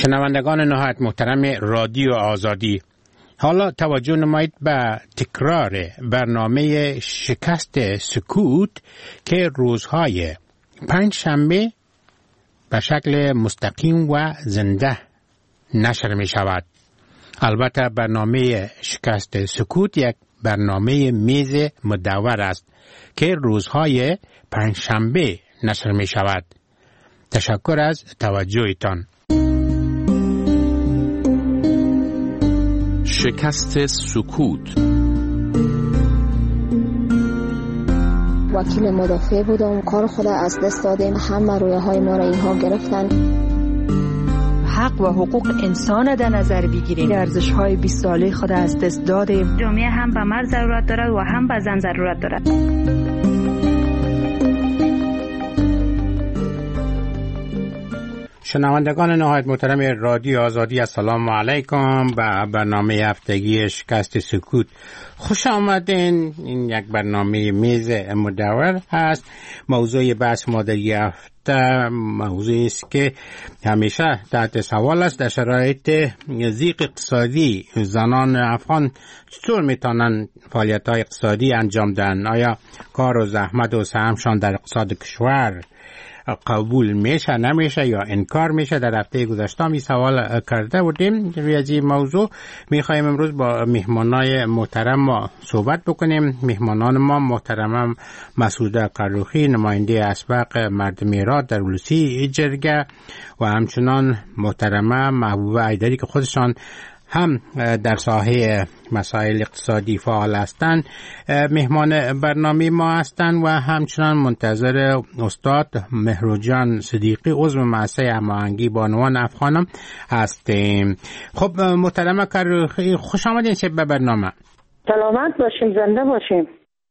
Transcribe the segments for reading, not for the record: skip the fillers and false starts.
شنوندگان نهایت محترم رادیو آزادی، حالا توجه نمایید به تکرار برنامه شکست سکوت که روزهای پنجشنبه به شکل مستقیم و زنده نشر می شود. البته برنامه شکست سکوت یک برنامه میز مدور است که روزهای پنجشنبه نشر می شود. تشکر از توجهتان. شکست سکوت. وکیل مدافع بودم، کار خود از دست دادیم، همه رویاهای ما را اینها گرفتن. حق و حقوق انسان در نظر بگیریم، ارزش‌های 20 ساله خود از دست دادیم. جامعه هم به مرد ضرورت دارد و هم به زن ضرورت دارد. شنوندگان نهایت محترم رادیو آزادی، السلام علیکم. به برنامه هفتگی شکست سکوت خوش آمدین. این یک برنامه میز مدور هست. موضوع بحث ما در این هفته موضوعی است که همیشه تحت سوال است. در شرایط ضیق اقتصادی زنان افغان چطور میتونن فعالیت‌های اقتصادی انجام دهند؟ آیا کار و زحمت و سهمشان در اقتصاد کشور قبول میشه نمیشه یا انکار میشه؟ در هفته گذشته می سوال کرده بودیم. روی از این موضوع میخوایم امروز با مهمانای محترم ما صحبت بکنیم. مهمانان ما محترم مسعوده قروخی، نماینده اسبق مردم ایران در ولسی جرگه، و همچنان محترمه محبوبه ایدری که خودشان هم در ساحه مسائل اقتصادی فعال هستند، مهمان برنامه ما هستند، و همچنان منتظر استاد مهرجان صدیقی، عضو مؤسسه هماهنگی بانوان افغان هستیم. خب محترمه قروخی، خوش آمدین به برنامه. سلامت باشیم، زنده باشیم.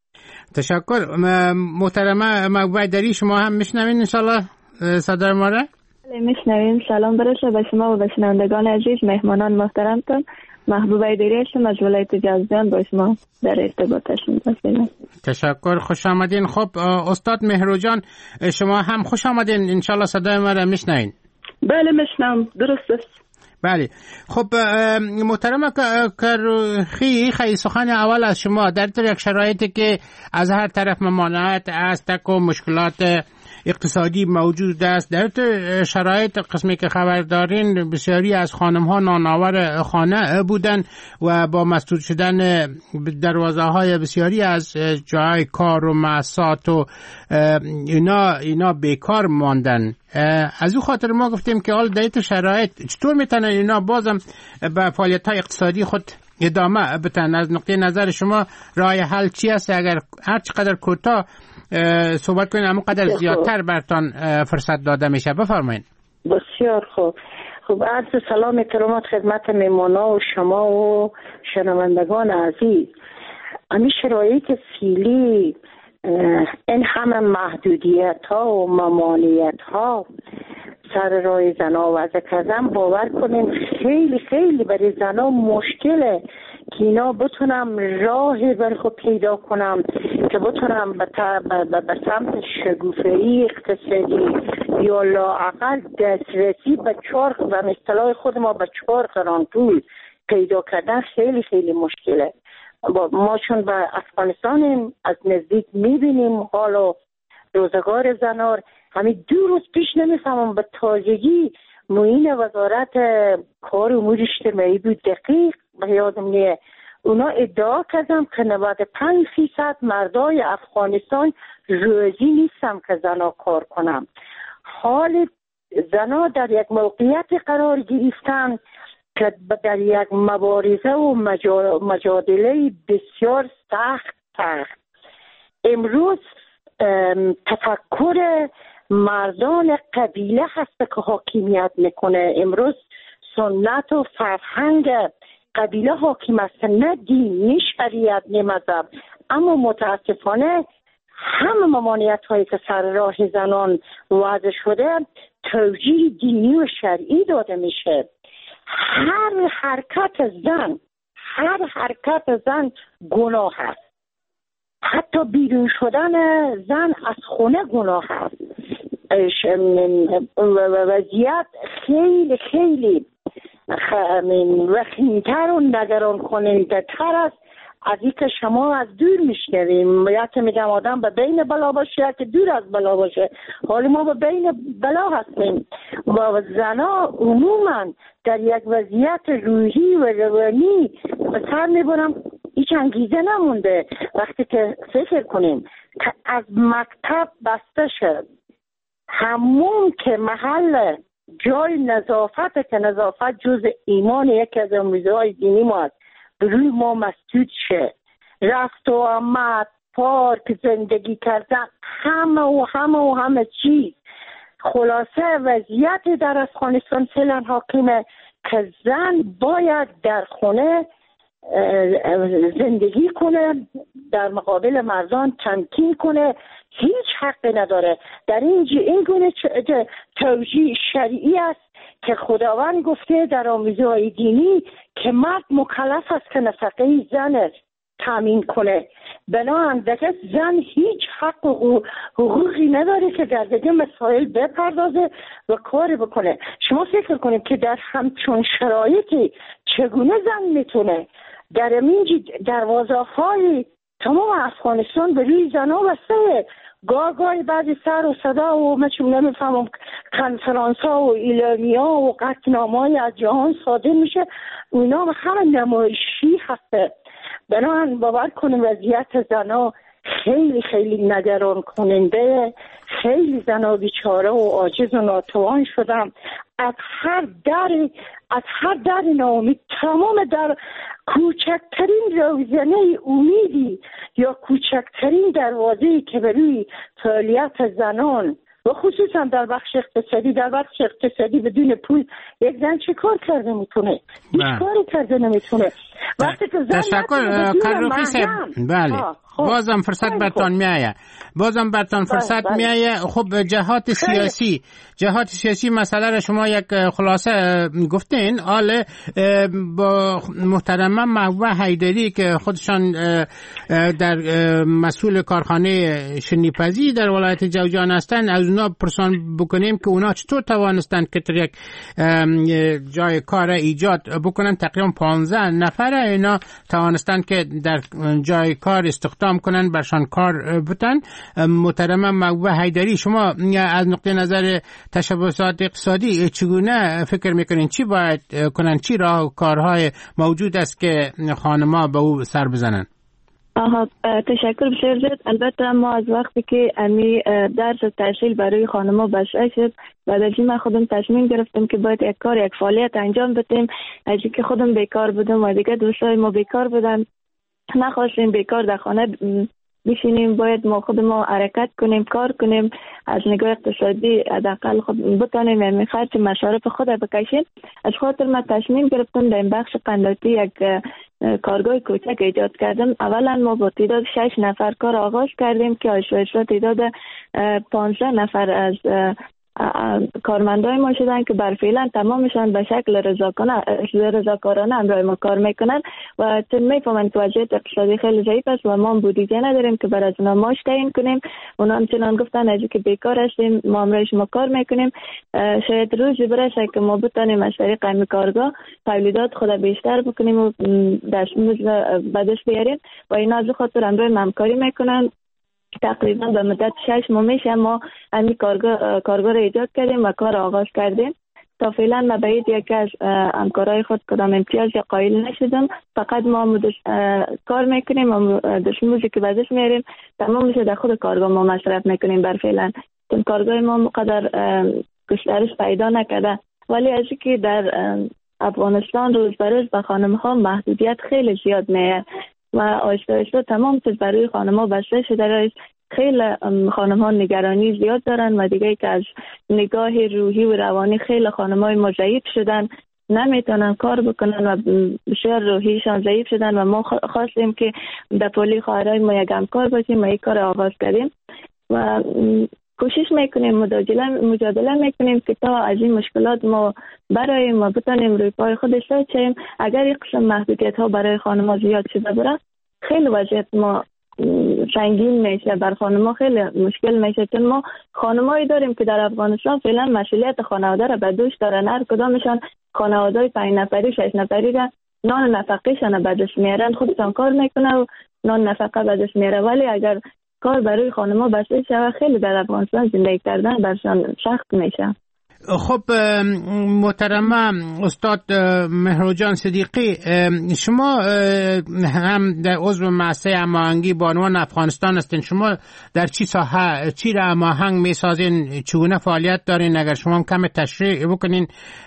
تشکر. محترمه محبوبه ایدری، شما هم میشنوین انشالله صدای ما را؟ میشنویم. سلام برسه به شما و به شنوندگان عزیز، مهمانان محترمتون. محبوبه ایدری هستم از ولایت جوزجان، با شما در ارتباط هستم. تشکر، خوش آمدین. خب استاد مهرجان، شما هم خوش آمدین، انشالله صدای ما را میشنوین. بله میشنم، درست است. بله. خب محترم قروخی، خیلی سخن اول از شما در یک شرایطی که از هر طرف ممانعت است و مشکلات اقتصادی موجود است، در شرایط قسمی که خبر دارین بسیاری از خانم ها نانآور خانه بودن و با مسدود شدن دروازه های بسیاری از جای کار و مؤسسات و اینا بیکار ماندن. از او خاطر ما گفتیم که حال در شرایط چطور میتونن اینا بازم به فعالیت های اقتصادی خود ادامه بدن؟ از نقطه نظر شما راه حل چی است؟ اگر هر چقدر کوتاه صحبت کنید اما قدر زیادتر برتان فرصت داده میشه، بفرمایید. بسیار خوب. خب عرض سلام احترامات خدمت مهمانا و شما و شنوندگان عزیز. همین شرایط فعلی، این همه محدودیت ها و ممانعت ها سر راه زنها وضع کردن، باور کنیم خیلی خیلی برای زنها مشکله که اینا بتونم راه برای خود پیدا کنم که بتونم به سمت شگوفه‌ای اقتصادی یا لااقل دسترسی به چهار و اصطلاح خود ما به 4 قران پول پیدا کردن خیلی خیلی مشکله. ما چون به افغانستان از نزدیک میبینیم حال و روزگار زنار، همین 2 روز پیش نمیفهمم به تازگی معین وزارت کار و امور اجتماعی بود، دقیق به یادم نیه، اونا ادعا کردم که 95% مردای افغانستان راضی نیستم که زنا کار کنم. حال زنا در یک موقعیت قرار گرفتن که در یک مبارزه و مجادله بسیار سخت. امروز تفکر مردان قبیله هست که حاکمیت میکنه. امروز سنت و فرهنگ قبیله حاکم است، نه دین، نه شریعت، نه مذهب. اما متاسفانه همه ممانعت هایی که سر راه زنان وضع شده توجیه دینی و شرعی داده میشه. هر حرکت زن گناه است. حتی بیرون شدن زن از خونه گناه است. وضعیت خیلی خیلی وخیمتر و نگران کننده تر است از این که شما از دور میشنویم. یا که میگم آدم به بین بلا باشه یا که دور از بلا باشه. حالا ما به بین بلا هستیم و زنا عموما در یک وضعیت روحی و روانی به سر میبرم. هیچ انگیزه نمونده وقتی که فکر کنیم که از مکتب بسته شد، همون که محل جای نظافت که نظافت جز ایمان یکی از آموزه‌های دینی ما است، روی ما مسدود شه، رفت و آمد، پارک، زندگی کردن، همه چیز. خلاصه وضعیت در افغانستان فعلا حاکمه که زن باید در خونه زندگی کنه، در مقابل مردان تمکین کنه، هیچ حقی نداره. در این گونه توجیه شرعی است که خداوند گفته در آموزه‌های دینی که مرد مکلف است که نفقه زن تامین کنه. بنابراین دیگه زن هیچ حق و حقوقی نداره که در دیگه مسائل بپردازه و کار بکنه. شما فکر کنید که در همچون شرایطی چگونه زن میتونه در اینجی دروازه‌های تمام افغانستان به روی زنها بسته. گاهی بعضی سر و صدا و من نمیفهمم کنفرانس ها و اعلامیه ها و قطعنامه‌های از جهان صادر میشه، اونا همه نمایشی هسته. بنابراین باور کنیم وضعیت زنها خیلی خیلی نگران کننده. خیلی زنها بیچاره و عاجز و ناتوان شدم. از هر در ناامید، تمام در کوچکترین روزنه امیدی یا کوچکترین دروازه‌ای که برای فعالیت زنان و خصوصا در بخش اقتصادی بدون پول یک زن چه کار کرده میتونه؟ هیچ کاری کرده نمیتونه. وقتی که زن تشکر کارروخی صاحب. بله بازم فرصت برتان میایه، فرصت میایه. خب جهات سیاسی مسئله را شما یک خلاصه گفتین. آله با محترمه محبوبه حیدری که خودشان در مسئول کارخانه شنیپزی در ولایت جوزجان هستند، از اونا پرسان بکنیم که اونا چطور توانستند که در یک جای کار ایجاد بکنن. تقریبا 15 نفر اینا توانستند که در جای کار استخدام کنن، برشان کار بتن. محترمه محبوبه حیدری، شما از نقطه نظر تشبثات اقتصادی چگونه فکر میکنین؟ چی باید کنن؟ چی راه و کارهای موجود است که خانم‌ها به او سر بزنن؟ تشکر بسیار زیاد. البته ما از وقتی که امی درس تحصیل برای خانم‌ها بشأ شد و در من خودم تصمیم گرفتم که باید یک فعالیت انجام بدیم. از اینکه خودم بیکار بودم و دیگه دوستای ما بیکار بودن، نخواستیم بیکار در خانه بشینیم. باید ما خودمون حرکت کنیم، کار کنیم، از نگاه اقتصادی حداقل خود بتونیم یعنی خرج مصارف خود بکشیم. از خاطر من تصمیم گرفتم در این بخش قنداتی یک کارگاه کوچک ایجاد کردم. اولا ما با تعداد 6 نفر کار آغاز کردیم که آشواشا تعداد 15 نفر از کارمندای ما شدن که برفعلا تمامشان به شکل رضاکارانه همراه ما کار میکنن و چون میفهمن که وضعیت اقتصادی خیلی ضعیف است و ما بودجه نداریم که برای از اونا معاش تعیین کنیم. اونا همچنان گفتن از که بیکار هستیم ما همراه شما کار میکنیم. شاید روزی برسه که ما بتونیم از طریق این کارگاه تولیدات خود بیشتر بکنیم و دستمزد به دست بیاریم و اینا از خاطر همراه ما همکاری میکنن. تقریبا به مدت 6 ماه میشه ما همین کارگاه را ایجاد کردیم و کار آغاز کردیم. تا فعلا ما به یکی از همکارای خود کدام امتیاز یا قائل نشدم. فقط ما کار میکنیم و دستمزدی که به دست میاریم تمام میشه در خود کارگاه ما مصرف میکنیم. بر فعلا چون کارگاه ما مقدر گسترش پیدا نکرده، ولی از اینکه در افغانستان روز به روز به خانم ها محدودیت خیلی زیاد میاد و آهسته تمام چیز برای خانم‌ها بسته شده. خیلی خانم‌ها نگرانی زیاد دارن و دیگه که از نگاه روحی و روانی خیلی خانم‌های ما ضعیف شدن، نمیتونن کار بکنن و بسیار روحیشان ضعیف شدن و ما خواستیم که در پولی خواهرای ما یک همکار باشیم و یک کار آغاز کردیم و کوشش میکنیم مجادله میکنیم که تا از این مشکلات ما برای ما بتونیم روی پای خود ایستاییم. اگر یک قسم محدودیت ها برای خانم‌ها زیاد شده بره خیلی وضعیت ما سنگین میشه، بر خانم‌ها خیلی مشکل میشه، چون ما خانمایی داریم که در افغانستان فعلا مسئولیت خانواده را به دوش دارن. هر کدامشان خانواده‌های 5 نفری 6 نفری را نان نفقه‌شان به دست میارن، خودشان کار میکنه و نان نفقه به دست میاره. ولی اگر کار برای خانم‌ها بسته شود خیلی در افغانستان زندگی کردن برشان سخت میشه. خب محترم استاد مهرجان صدیقی، شما هم در عضو مؤسسه هماهنگی بانوان افغانستان هستین. شما در چی ساحه چی را هماهنگ میسازین؟ چگونه فعالیت دارین؟ اگر شما هم کم تشریح بکنین.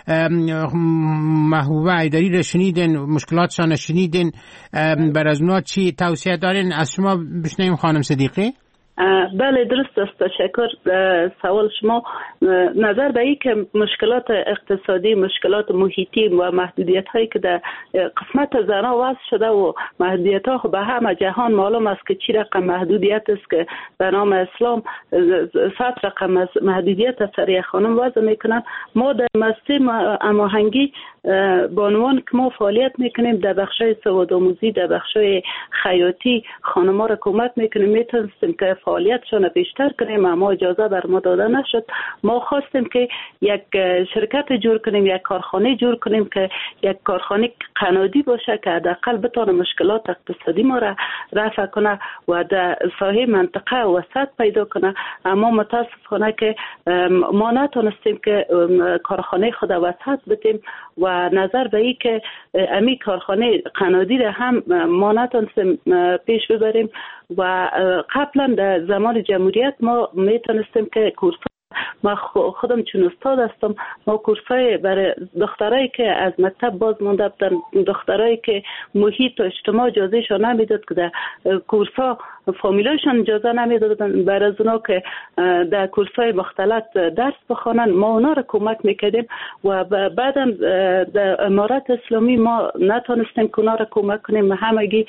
محبوبه ایدری را شنیدین، مشکلاتشان شنیدین، بر از اونا چی توصیه دارین؟ از شما بشنویم خانم صدیقی. بله درست است. تشکر. سوال شما نظر به این که مشکلات اقتصادی، مشکلات محیطی و محدودیت هایی که در قسمت زنها وضع شده و محدودیت ها به همه جهان معلوم است که چی رقم محدودیت است که به نام اسلام 100 رقم محدودیت سر خانم وضع میکنن. ما در مؤسسه هماهنگی بانوان که ما فعالیت میکنیم در بخشای سوادآموزی، در بخشای خیاطی خانم‌ها را کمک میکنیم. میتونستیم که فعالیتشان بیشتر کنیم اما اجازه بر ما داده نشد. ما خواستیم که یک شرکت جور کنیم، یک کارخانه جور کنیم که یک کارخانه قنادی باشه که حداقل بتونه مشکلات اقتصادی ما را رفع کنه و در ساحه منطقه وسط پیدا کنه. اما متاسفانه که ما نتونستیم که کارخانه خود وسط بدیم و نظر به این که امی کارخانه قنادی را هم ما نتونستیم پیش ببریم و قبلا در زمان جمهوریت ما میتونستیم که کورس، ما خودم چون استاد هستم، ما کورسای برای دخترایی که از مکتب باز مونده بودن، دخترایی که محیط و اجتماع اجازهشان نمیداد که در کورسا فامیلایشان اجازه نمیدادن برای از اونا که در کورسای مختلط درس بخوانن، ما اونا را کمک میکردیم و بعدم در امارت اسلامی ما نتونستیم که اونا را کمک کنیم. همگی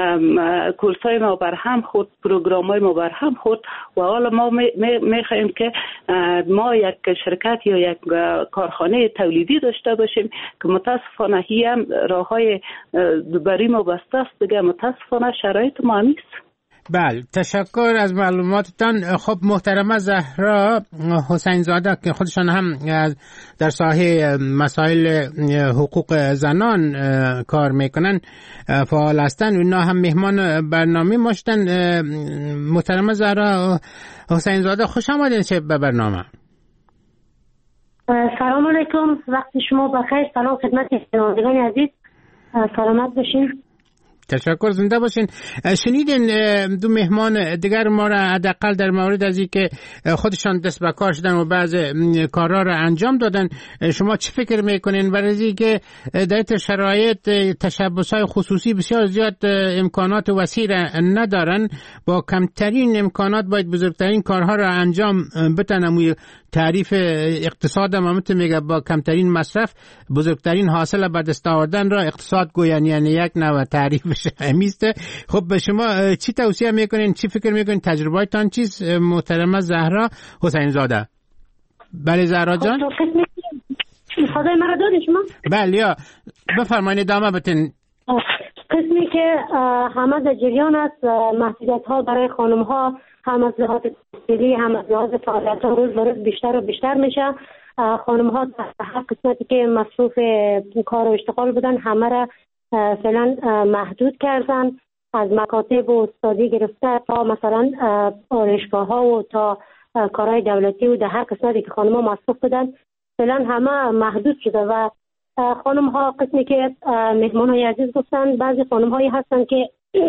کورسای ما بر هم خورد، پروگرامای ما بر هم خورد و حالا ما میخوایم که ما یک شرکت یا یک کارخانه تولیدی داشته باشیم که متاسفانه هی هم راههای برای ما بسته است دیگه. متاسفانه شرایط ما نیست. بله، تشکر از معلوماتتان. خب محترمه زهرا حسین زاده که خودشان هم در ساحه مسائل حقوق زنان کار میکنن فعال هستن، اونا هم مهمان برنامه ما شدن. محترمه زهرا حسین زاده خوش آمدین به برنامه. سلام علیکم، وقت شما بخیر. سلام خدمت شنوندگان عزیز، سلامت باشین. تشکر، زنده باشین. شنیدین دو مهمان دیگر ما را حداقل در مورد از اینکه خودشان دست به کار شدن و بعض کارها را انجام دادن. شما چه فکر میکنین برای اینکه در شرایط تشبس‌های خصوصی بسیار زیاد امکانات وسیع ندارن، با کمترین امکانات باید بزرگترین کارها را انجام بدن؟ تعریف اقتصاد هم میگه با کمترین مصرف بزرگترین حاصل به دست آوردن را اقتصاد گوین، یعنی یک نوع تعریفش همیسته. خب به شما چی توصیه میکنین؟ چی فکر میکنین؟ تجربه‌تان چیست محترمه زهرا حسین زاده؟ بله زهرا جان. صدای مرا دارید شما؟ بله، یا بفرمایید ادامه بدین. قسمی که همه در جریان است، محدودیت ها برای خانم ها هم از لحاظ تحصیلی هم از لحاظ فعالیت ها روز به روز بیشتر و بیشتر میشه. خانم ها در هر قسمتی که مصروف کار و اشتغال بودن همه را فعلا محدود کردن، از مکاتب و استادی گرفته تا مثلا آرایشگاه ها و تا کارهای دولتی و در هر قسمتی که خانم ها مصروف بودن فعلا همه محدود شده و خانم ها قسمی که مهمان های عزیز گفتن، بعضی خانم هایی هستن که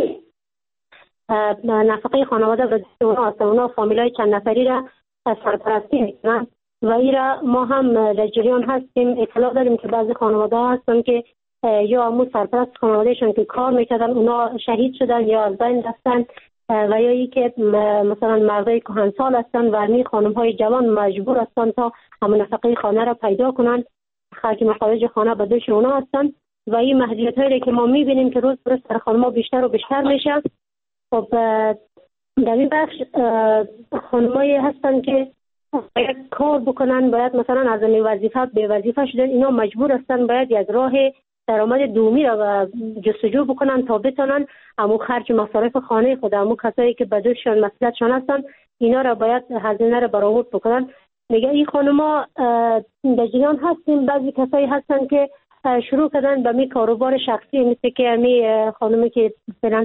نفقه خانواده به دست اونا هستن، اونا فامیل های چند نفری را سرپرستی میکنن و این را ما هم در جریان هستیم. اطلاع داریم که بعضی خانواده ها هستن که یا امو سرپرست خانوادهشون که کار میکردن اونا شهید شدن یا از بین رفتن و یا ای که مثلا مردای کهنسال هستن و می خانم های جوان مجبور هستن تا همون نفقه خانه را پیدا کنن، خرج مخارج خانه به دوش اونا هستن و این محدودیت هایی که ما میبینیم که روز به روز سر خانم ها بیشتر و بیشتر میشه. خب در این بخش خانمایی هستن که باید کار بکنن، باید مثلا از این وظیفه به وظیفه شدن، اینا مجبور هستن باید یک راه درآمد دومی را جستجو بکنن تا بتونن امو خرج مصارف خانه خود، امو کسایی که بدوشان مسئولیتشان هستن اینا را باید هزینه را برآورد بکنن. میگه این خانما در جریان هستیم، بعضی کسایی هستن که شروع کردن به می کاروبار شخصی، مثل که می خانمی که مثلا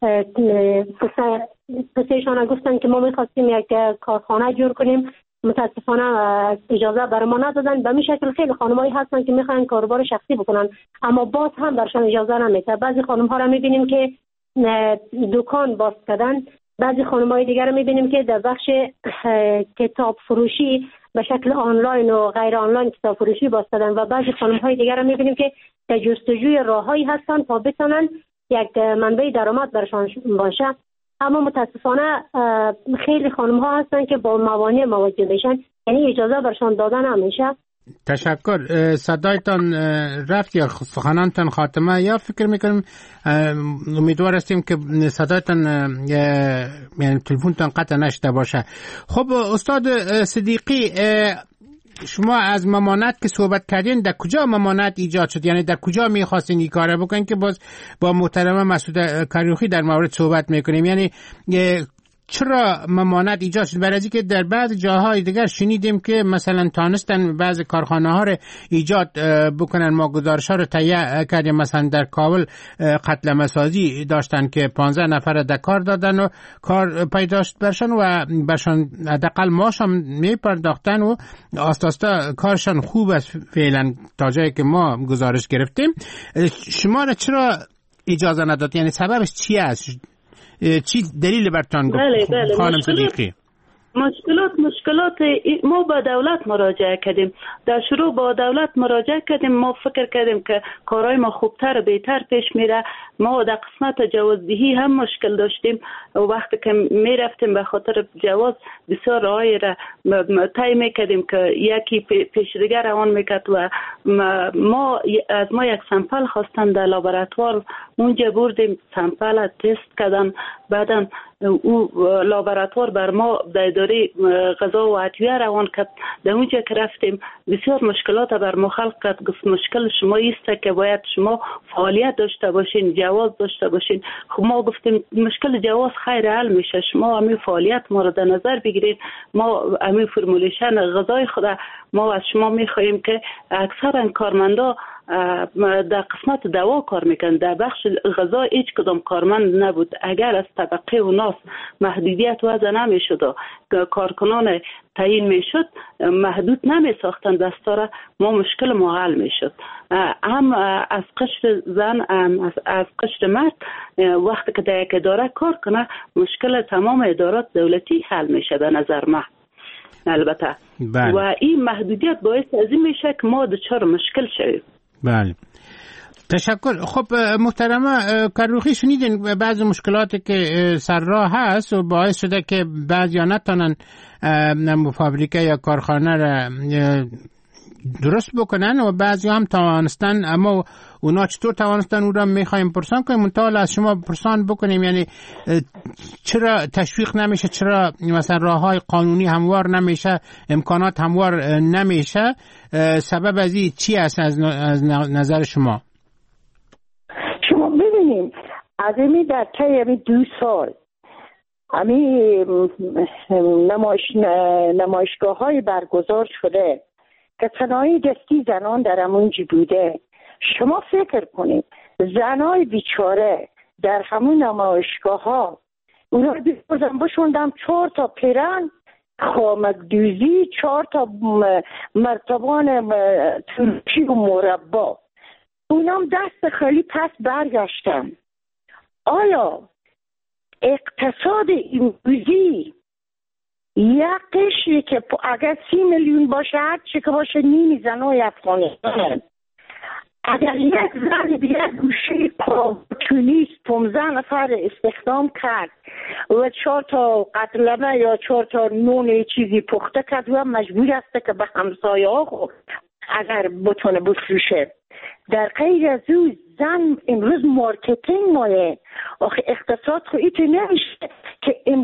پسرشان گفتن که ما میخواستیم یک کارخانه جور کنیم، متاسفانه اجازه بر ما ندادن. به این شکل خیلی خانمایی هستن که میخوان کاروبار شخصی بکنن اما باز هم برشان اجازه نمیده. بعضی خانم ها را میبینیم که دکان باز کردن، بعضی خانمای دیگر رو میبینیم که در بخش کتاب فروشی به شکل آنلاین و غیر آنلاین کتاب فروشی باز کردن و بعضی خانمهای دیگر رو میبینیم که در جستجوی راههایی هستن تا بتونن یک منبع درآمد برشان باشه. اما متاسفانه خیلی خانم ها هستن که با موانع مواجه میشن، یعنی اجازه برشان داده نمیشه. تشکر. صدایتان رفت یا سخنانتان خاتمه یا فکر میکنم امیدوار هستیم که صدایتان یعنی تلفنتان قطع نشده باشه. خب استاد صدیقی، شما از ممانعت که صحبت کردین، در کجا ممانعت ایجاد شد؟ یعنی در کجا میخواستین این کار بکنین که باز با محترم مسعود کریوخی در مورد صحبت میکنیم؟ یعنی چرا ممانعت ایجاد شد؟ برای اینکه در بعض جاهای دیگر شنیدیم که مثلا تانستن بعض کارخانه ها رو ایجاد بکنن. ما گزارش ها رو تهیه کردیم، مثلا در کابل قتل سازی داشتن که 15 نفر در کار دادن و کار پیداشت برشان و برشان حداقل معاش هم میپرداختن و آستاستا کارشان خوب است فعلا تا جایی که ما گزارش گرفتیم. شما را چرا اجازه نداد؟ یعنی سببش چی است؟ چی دلیل برتان گفت خانم صدیقی؟ مشکلات ما با دولت مراجعه کردیم. در شروع با دولت مراجعه کردیم، ما فکر کردیم که کارهای ما خوبتر و بهتر پیش میره. ما در قسمت جوازدهی هم مشکل داشتیم و وقتی که میرفتیم به خاطر جواز بسیار راهی را طی میکردیم که یکی پیش دیگر روان میکرد و از ما یک سمپل خواستن در لابراتوار، اونجا بردیم سمپل تست کردن، بعدا او لابراتوار بر ما در اداره غذا و ادویه روان کرد. در اونجا که رفتیم بسیار مشکلات بر ما خلق کرد، گفت مشکل شما ایست که باید شما فعالیت داشته باشین، جواز داشته باشین. خب ما گفتیم مشکل جواز خیر حل میشه، شما همین فعالیت ما رو در نظر بگیرید، ما همین فرمولیشن غذای خود ما از شما میخواهیم که اکثرا کارمندا در قسمت دوا کار میکنن، در بخش غذا هیچ کدام کارمند نبود. اگر از طبقه و ناس محدودیت وضع نمیشد و کارکنان تعیین میشد، محدود نمیساختن دستاره، ما مشکل ما حل میشد. هم از قشر زن هم از قشر مرد وقتی که در یک اداره کار کنه مشکل تمام ادارات دولتی حل میشه به نظر من. البته بله. و این محدودیت باعث از این میشه که ما دچار مشکل شویم. بله، تشکر. خب محترمه کریوخی، شنیدین بعضی مشکلاتی که سر راه هست و باعث شده که بعضیا نتونن فابریکه یا کارخانه را درست بکنن و بعضی هم توانستن، اما اونا چطور توانستن او را میخوایم پرسان کنیم. منطقه از شما پرسان بکنیم، یعنی چرا تشویق نمیشه، چرا مثلا راههای قانونی هموار نمیشه، امکانات هموار نمیشه؟ سبب از این چی است از نظر شما؟ شما ببینیم از این در طی 2 سال نمایشگاه های برگزار شده که صنایع دستی زنان در همونجی بوده. شما فکر کنید زنای بیچاره در همون نمایشگاه ها اونا بیرزن بشوندم 4 تا پیرن خامک دوزی، 4 تا مرتبان ترکی و مربا، اونام دست خالی پس برگشتن. آیا اقتصاد امروزی یک قشری که اگر 30 میلیون باشه هر چی که باشه نیمی زنای افغانستان، اگر یک زن دیگر گوشه تونیس 15 نفر استخدام کرد و 4 تا قتلمه یا 4 تا نون چیزی پخته کرد و مجبور است که به همسایه ها اگر بتونه بفروشه. در غیر از او زن امروز مارکتینگ مایه. آخه اقتصاد خو ایتی نمیشه که امروز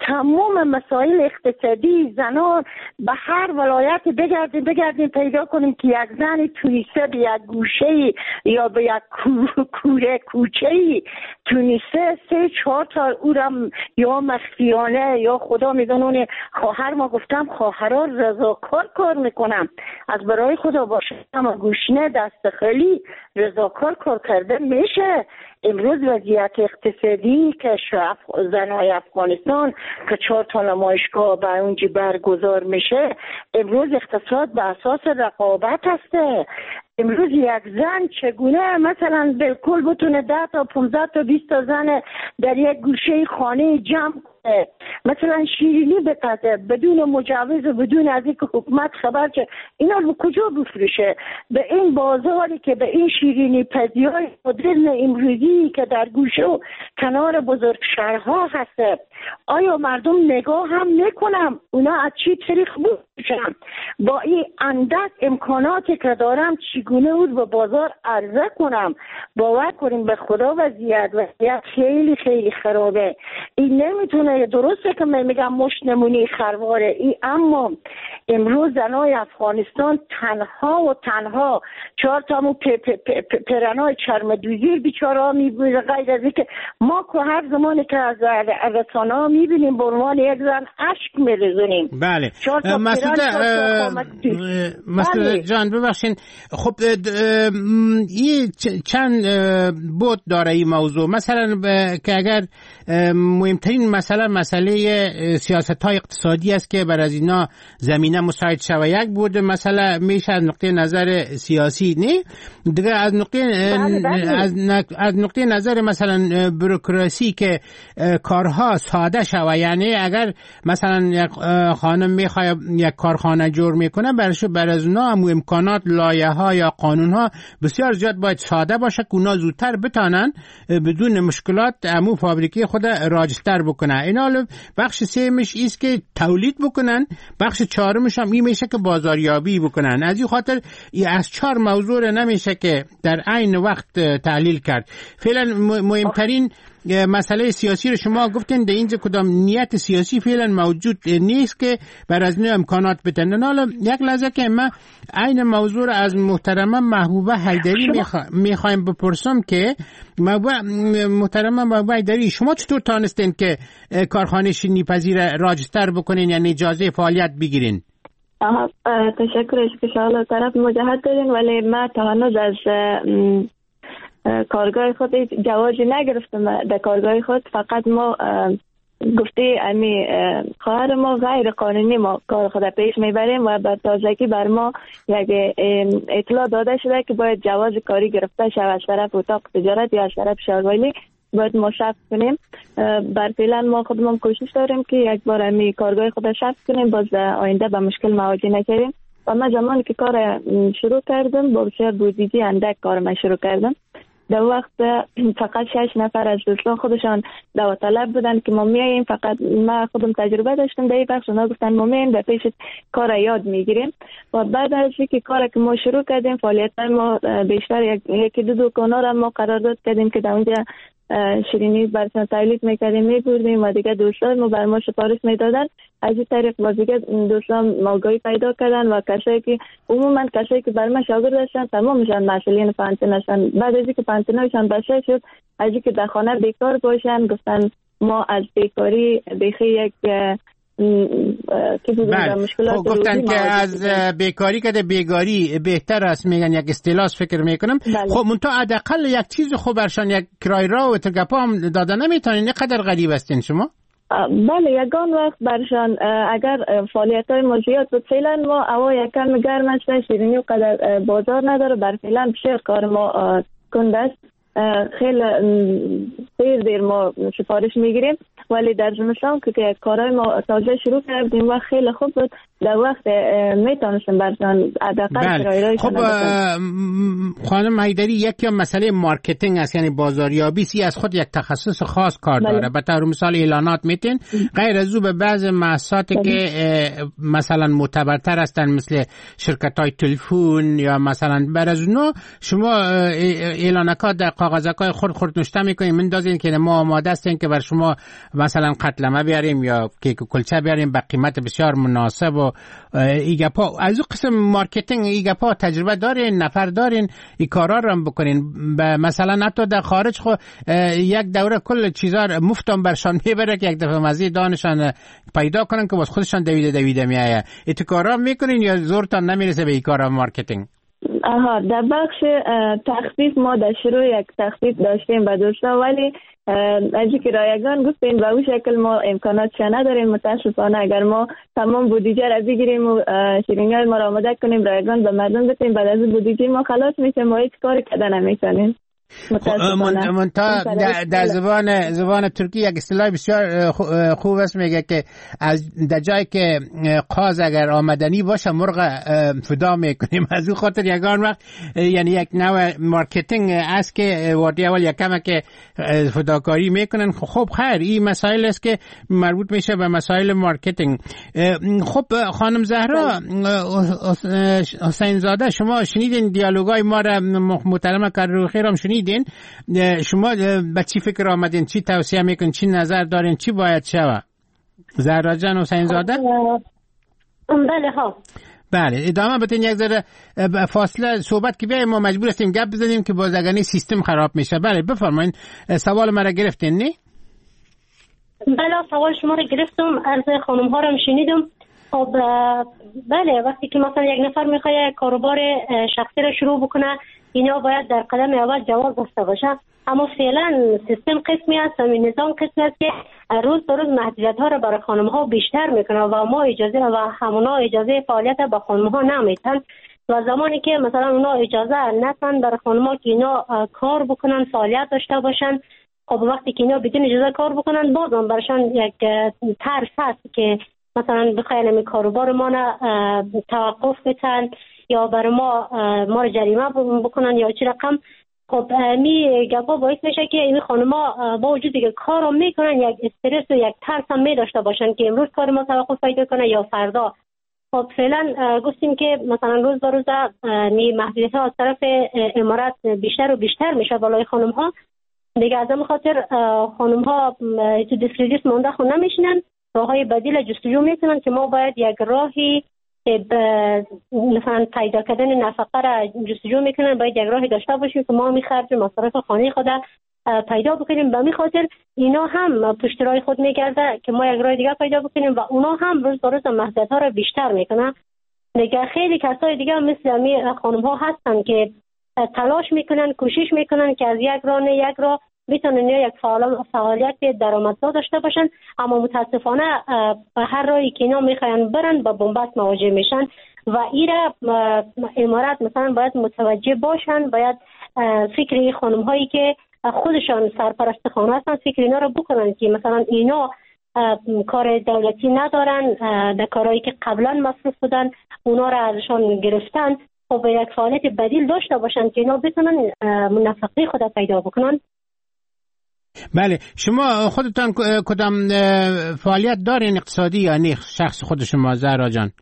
تمام مسائل اقتصادی زنان به هر ولایت بگردیم پیدا کنیم که یک زن تونسته به یک گوشه یا به یک کوچه تونسته 3-4 تا او را یا مخفیانه یا خدا میدونه خواهر ما گفتم خواهرها رضاکار کار میکنم از برای خدا باشه اما گوشنه دست خالی رضاکار کار کرده میشه. امروز وضعیت اقتصادی که زنای افغانستان که 4 تا نمایشگاه به اونجا برگزار میشه امروز اقتصاد به اساس رقابت هسته. امروز یک زن چگونه مثلا بالکل بتونه 10 تا 15 تا 20 تا زن در یک گوشه خانه جمع کنه مثلا شیرینی بپزه بدون مجوز و بدون از اینکه حکومت خبر چه اینا رو کجا بفروشه به این بازاری که به این شیرینی پزیای مدرن امروزی که در گوشه و کنار بزرگ شهرها هسته آیا مردم نگاه هم نکنم اونا از چی طریق بفروشن با این اندک امکاناتی که دارم چگونه بود به بازار عرضه کنم. باور کنیم به خدا وضعیت خیلی خیلی خرابه. این نمیتونه درسته که من میگم مش نمونی خرواره ای اما امروز زنای افغانستان تنها 4 تا پرنای چرم دوزیر بیچاره میبینه غیر از اینکه ما که هر زمانی که از رسانه ها میبینیم به عنوان یک زن اشک میریزونیم. بله مسعود جان ببخشین خب این چند بود داره این موضوع مثلا که اگر مهمترین مسئله سیاست‌های اقتصادی است که بر از اینا زمینه مساعد شود یک بود مثلا میشه از نقطه نظر سیاسی نه دیگه از نقطه نظر مثلا بوروکراسی که کارها ساده شود یعنی اگر مثلا یک خانم میخواد یک کارخانه جور میکنه بر از اونا هم امکانات لایحه‌ها یا قانون‌ها بسیار زیاد باید ساده باشه که اونا زودتر بتانن بدون مشکلات امو فابریکه خود راجستر بکنن. اینا بخش سومش است که تولید بکنن بخش چهارمش هم این میشه که بازاریابی بکنن. از این خاطر از 4 موضوع نمیشه که در عین وقت تحلیل کرد. فعلا مهمترین مسئله سیاسی رو شما گفتین در اینجا کدام نیت سیاسی فعلا موجود نیست که بر از نوع امکانات بتندن. حالا یک لحظه که ما عین موضوع رو از محترمه محبوبه حیدری میخوایم بپرسم که محترمه محبوبه حیدری شما چطور تانستین که کارخانه شیرینی پذیر راجستر بکنین یعنی اجازه فعالیت بگیرین؟ تشکرش که شما طرف مجاهد دارین ولی ما تا هنوز از کارگاه خود جوازی نگرفتم در کارگاه خود فقط ما گفته امی خواهر ما غیر قانونی ما کار خود پیش میبریم و به تازگی بر ما یک اطلاع داده شده که باید جواز کاری گرفته شود از طرف اتاق تجارت یا از طرف شهروانی باید ما شفت کنیم. بر فعلا ما خودمون کوشش داریم که یک بار امی کارگاه خود شفت کنیم باز آینده به مشکل مواجه نشویم و من زمانی که کار شروع کردم با بسیار بودجه اندک کار من شروع کردم در وقت فقط 6 نفر از دوستان خودشان داوطلب بودن که ما میاییم فقط ما خودم تجربه داشتم در این بخش اونا گفتن ما میاییم در پیش کار یاد میگیریم و بعد از اینکه کار که ما شروع کردیم فعالیت ما بیشتر یکی دو دکانا را ما قرارداد کردیم که در اونجا شیرینی برشان تولید میکردیم میبردیم و دیگه دوستان ما بر ما سفارش میدادن. از این طریق با دیگه دوستان موقعی پیدا کردن و کسایی که عموما کسایی که بر ما شاگرد داشتن تمامشان مسئولین پانتن هستن. بعد از اینکه پانتنایشان بشه شد از اینکه در خانه بیکار باشن گفتن ما از بیکاری بخی یک خب گفتن که از بیکاری که بیگاری بهتر است میگن یک اصطلاح فکر میکنم. خب منتها حداقل یک چیز خب برشان یک کرای راه و ترگپا هم دادن نمیتونین. اینقدر غریب هستین شما؟ بله یگان وقت برشان اگر فعالیت های ما زیاد بود فعلا ما هوا یکم گرم است شیرینی و قدر بازار نداره بر فعلا بسیار کار ما کنده است خیلی دیر ما سفارش میگیریم ولی در زمستان که کارهای ما تازه شروع کردیم و خیلی خوب بود در وقت میتونستم برشان حداقل کرایه‌ای. خب خانم حیدری، یکی مسئله مارکتینگ است، یعنی بازاریابی از خود یک تخصص خاص کار داره. به طور مثال اعلانات میتین غیر از او به بعض محصولاتی که مثلا معتبرتر هستن مثل شرکت‌های تلفن یا مثلا برای اونها شما اعلانات در کاغذهای خرد نوشته میکنین، مندازین که ما آماده هستیم که بر شما مثلا قتلمه بیاریم یا کیک کلچه بیاریم به قیمت بسیار مناسب و ایگپا. از او قسم مارکتینگ ایگپا تجربه دارین، نفر دارین این کارا رو هم بکنین؟ مثلا حتی در خارج خو یک دوره کل چیزا مفتم برشان میبره که یک دفعه مزید دانشان پیدا کنن که واسه خودشان دویده میایه. این کارا میکنین یا زورتان نمیرسه به این کارا مارکتینگ؟ در بخش تخفیف ما در شروع یک تخفیف داشتیم به دوستا، ولی از که رایگان گفتیم به اون شکل ما امکانات نداریم. متاسفانه اگر ما تمام بودجه را بگیریم و شیرینی ما را آماده کنیم رایگان به مردم بدیم، بعد از بودجه ما خلاص میشیم و هیچ کاری کردن نمیتونیم. در زبان ترکی یک اصطلاح بسیار خوب است، میگه که از در جایی که قاز اگر آمدنی باشه مرغ فدا میکنیم. از اون خاطر یگان وقت یعنی یک نوع مارکتینگ است که وقتی اول یکم که فداکاری میکنن. خب خیر، این مسائل است که مربوط میشه به مسائل مارکتینگ. خب خانم زهرا حسین زاده، شما شنیدین دیالوگای ما را محترم کروخی را شنیدین؟ شما به چی فکر آمدین؟ چی توصیه میکنین؟ چی نظر دارین؟ چی باید شود؟ زهرا جان حسین زاده؟ بله ها. بله ادامه بدین. یک ذره فاصله صحبت که بیاییم ما مجبور هستیم گپ بزنیم که بازرگانی سیستم خراب میشه. بله بفرمایید. سوال مرا گرفتین نی؟ بله سوال شما رو گرفتم، عرض خانم ها رو شنیدم. خب بله، وقتی که مثلا یک نفر میخواد کاروبار شخصی رو شروع بکنه، اینا باید در قدم اول جواز داشته باشه. اما فعلا سیستم قسمی است، نظام قسمی است که روز به روز محدودیت ها رو برای خانم ها بیشتر میکنه و ما اجازه و همونا اجازه فعالیت به خانم ها نمیتن. و زمانی که مثلا اونا اجازه نتن برای خانم ها که اینا کار بکنن، فعالیت داشته باشن، خب وقتی که اینا بدون اجازه کار بکنن بازم برشان یک ترس هست که مثلا بخواین این کاروبار ما توقف بتن یا برای ما رو جریمه بکنن یا چی رقم. خب می گپا باعث میشه که این خانم‌ها با وجودی که کارو میکنن یک استرس و یک ترس هم می داشته باشن که امروز کار ما توقف پیدا کنه یا فردا. خب فعلا گفتیم که مثلا روز به روز محدودیت‌ها از طرف امارات بیشتر و بیشتر میشه بالای خانم‌ها. دیگه از همین خاطر خانم‌ها تو دیسکریدیس مونده خون نمیشینن، راههای بدیل جستجو میکنن که ما باید یک راهی مثلا پیدا کردن نفقه را جستجو میکنن، باید یک راهی داشته باشیم که ما میخرج مصارف خانه خود پیدا بکنیم. به می خاطر اینا هم پشت راه خود میگرده که ما یک راه دیگه پیدا بکنیم و اونا هم روز به روز محدودیت‌ها را بیشتر میکنن. دیگه خیلی کسای دیگه مثل امی خانم ها هستن که تلاش میکنن، کوشش میکنن که از یک راه بتونن یک فعالیت درآمدزا داشته باشن، اما متاسفانه هر راهی که اینا میخواین برن با بنبست مواجه میشن و ایره امارات مثلا باید متوجه باشن، باید فکر خانم هایی که خودشان سرپرست خانه هستن فکر اینا رو بکنن که مثلا اینا کار دولتی ندارن، در کارهایی که قبلا مصروف بودن اونا رو ازشان گرفتن. خب یک فعالیت بدیل داشته باشن که اینا بتونن نفقه خود پیدا بکنن. بله، شما خودتان کدام فعالیت دارین اقتصادی یا نه شخص خود شما زهرا جان؟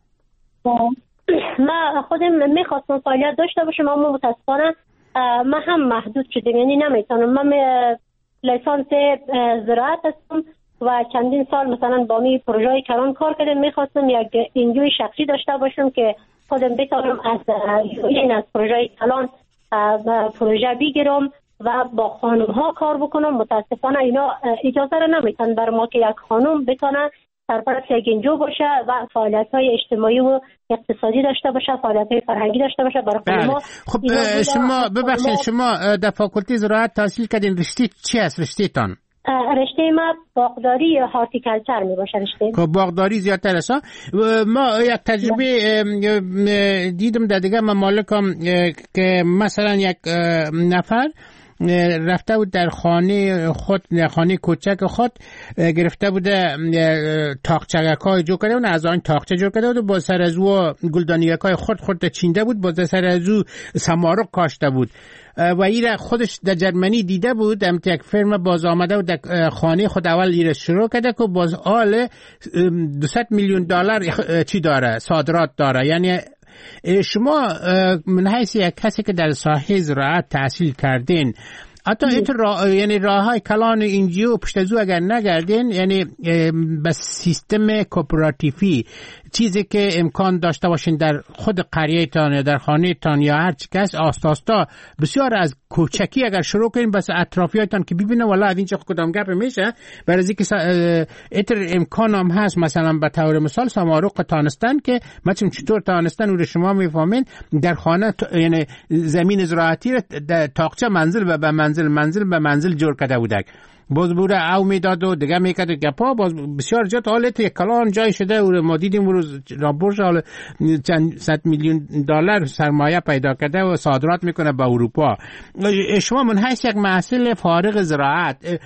من خودم میخواستم فعالیت داشته باشم اما متاسفانه من هم محدود شدم، یعنی نمیتونم. من لیسانس زراعت هستم و چندین سال مثلا با می پروژه کلان کار کردم. میخواستم یک انجوی شخصی داشته باشم که خودم بتونم از پروژه کلان پروژه بگیرم و با خانم ها کار بکنم. متاسفانه اینا اجازه را نمیتن بر ما که یک خانم بتونه سرپرست یک انجو باشه و فعالیت های اجتماعی و اقتصادی داشته باشه، فعالیت های فرهنگی داشته باشه برای خانم ها. خب شما ببخشید، شما در فاکولته زراعت تحصیل کردین، رشته چی است رشته تان؟ رشته ما باغداری یا هارتیکلچر می باشه رشته. خب باغداری زیادتر است. ما یک تجربه دیدم در دیگه ممالک هم که مثلا یک نفر رفته بود در خانه خود، خانه کوچک خود گرفته بود تاقچگکای جو کرده بود، از آن تاقچه جو کرده بود و با سر از او گلدانیکای خود چینده بود، با سر از او سمارق کاشته بود و ایره خودش در جرمنی دیده بود. یک فرم باز آمده و در خانه خود اول ایره شروع کرده که باز آل $200 میلیون چی داره، صادرات داره. یعنی شما من حیث یک کسی که در ساحه زراعت تحصیل کردین، حتی یعنی راههای کلان اینجیو پشت از او اگر نگردین، یعنی به سیستم کوپراتیفی چیزی که امکان داشته باشین در خود قریه تان یا در خانه تان یا هر چی کس آستاستا بسیار از کوچکی اگر شروع کنین بس اطرافیایتان که ببینه والا از اینجا کدام گپ میشه، برای اینکه اتر امکان هم هست. مثلا به طور مثال سمارق تانستن که مثلا چطور تانستن رو شما میفهمین در خانه یعنی زمین زراعتی رو تاقچه منزل به منزل جور کرده بودک، باز بوده او میداد و دیگه میکرد گپا، باز بسیار جات حالت یک کلان جای شده و ما دیدیم روز رابورش حال چند $100 میلیون سرمایه پیدا کرده و صادرات میکنه به اروپا. شما من حیث یک محصول فارغ زراعت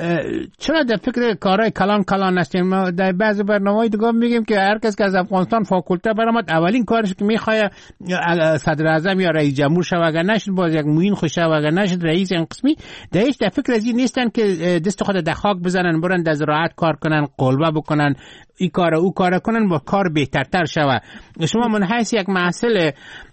چرا در فکر کارهای کلان هستیم؟ ما در بعض برنامه‌های دیگه میگیم که هر کس که از افغانستان فاکولته برآمد اولین کارش که میخواد صدر اعظم یا رئیس جمهور شه، اگر نشد باز یک معین خوشه، اگر نشد رئیس این قسمی. در فکر از این نیستن که دست خود در خاک بزنن، برن در زراعت کار کنن، قلبه بکنن، این کار او کار کنن با کار بهترتر شوه. شما من حیث یک محصول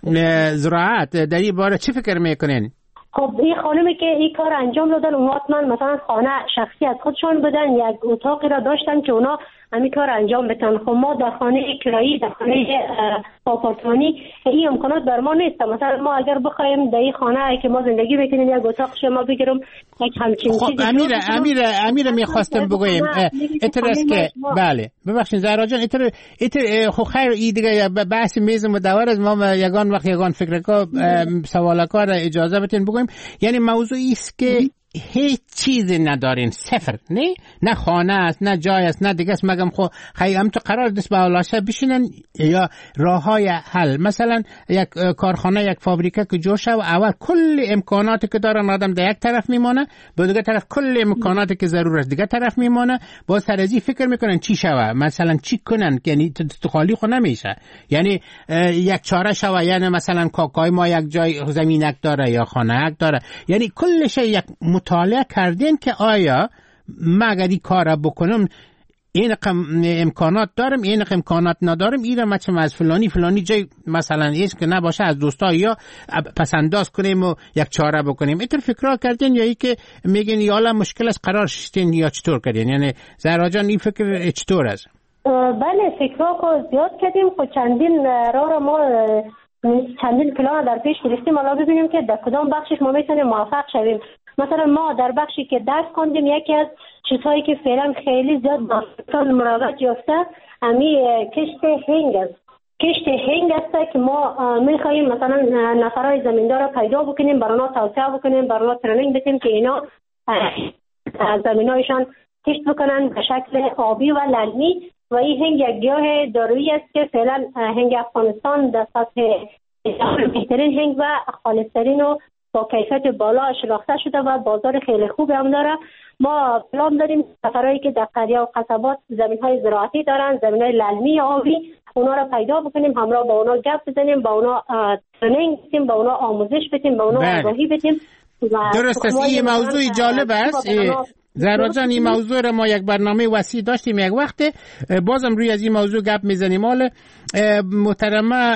زراعت در این باره چی فکر میکنین؟ خب این خانمی که این کار انجام دادن اون مثلا خانه شخصی از خودشان بدن، یک اتاقی را داشتن که اونا همین کار انجام بدن. خب ما در خانه کرایی، در خانه آپارتمانی این امکانات بر ما نیست. مثلا ما اگر بخوایم در این خانه که ما زندگی بکنیم یک اتاق شما بگیرم یک همچین خب چیزی. امیر میخواستم بگویم اترس که بله ببخشید زهرا جان اتر خو خیر ای دیگه بحث میز مدور از ما یگان وقت یگان فکر کا سوال کار اجازه بتین بگویم. یعنی موضوعی است که هیچ چیزی ندارین، صفر، نه خانه است، نه جای است، نه دیگه است، مگم خو خیلی تو قرار دست به اولاشه بشینن یا راههای حل. مثلا یک کارخانه، یک فابریکه که جوش و اول کل امکاناتی که دارن آدم در یک طرف میمونه، به دیگه طرف کل امکاناتی که ضرور است دیگه طرف میمونه، باز سرازی فکر میکنن چی شوه، مثلا چی کنن، یعنی تو خالی خو نمیشه. یعنی یک چاره شوه، یعنی مثلا کاکای ما یک جای زمینک داره یا خانه‌ک داره، یعنی کلش یک مطالعه کردین که آیا ما اگر این کار بکنم این امکانات دارم، این امکانات ندارم، این مثلا از فلانی جای مثلا هیچ که نباشه از دوستا یا پسنداز کنیم و یک چاره بکنیم. اینطور فکر کردین یا ای که میگین یالا مشکل است قرار شدین یا چطور کردین؟ یعنی زهرا جان این فکر چطور است؟ بله فکرها رو زیاد کردیم. خود چندین راه ما چندین پلان در پیش گرفتیم، حالا ببینیم که در کدام بخشش ما میتونیم موفق شویم. مثلا ما در بخشی که درس خوندیم یکی از چیزهایی که فعلا خیلی زیاد با مراقبت یافته امی کشت هنگ است. کشت هنگ است که ما میخواییم مثلا نفرهای زمیندار را پیدا بکنیم، برای اونا توسعه بکنیم، برای اونا ترنینگ بدیم که اینا زمینایشان کشت بکنن به شکل آبی و للمی. و این هنگ یک گیاه دارویی است که فعلا هنگ افغانستان در سطح بهترین هنگ و خالصترین و با کیفیت بالا شناخته شده و بازار خیلی خوبی هم داره. ما پلان داریم سفرهایی که در قریه و قصبات زمین‌های زراعتی دارن، زمین‌های للمی آبی، اونا رو پیدا بکنیم، همراه با اونا گپ بزنیم، با اونا ترنینگ بدیم، با اونا آموزش بدیم، با اونا آگاهی بدیم. درست است. این موضوع جالب است زهرا جان. این موضوع را ما یک برنامه وسیع داشتیم یک وقت، بازم روی از این موضوع گپ میزنیم. حالا محترمه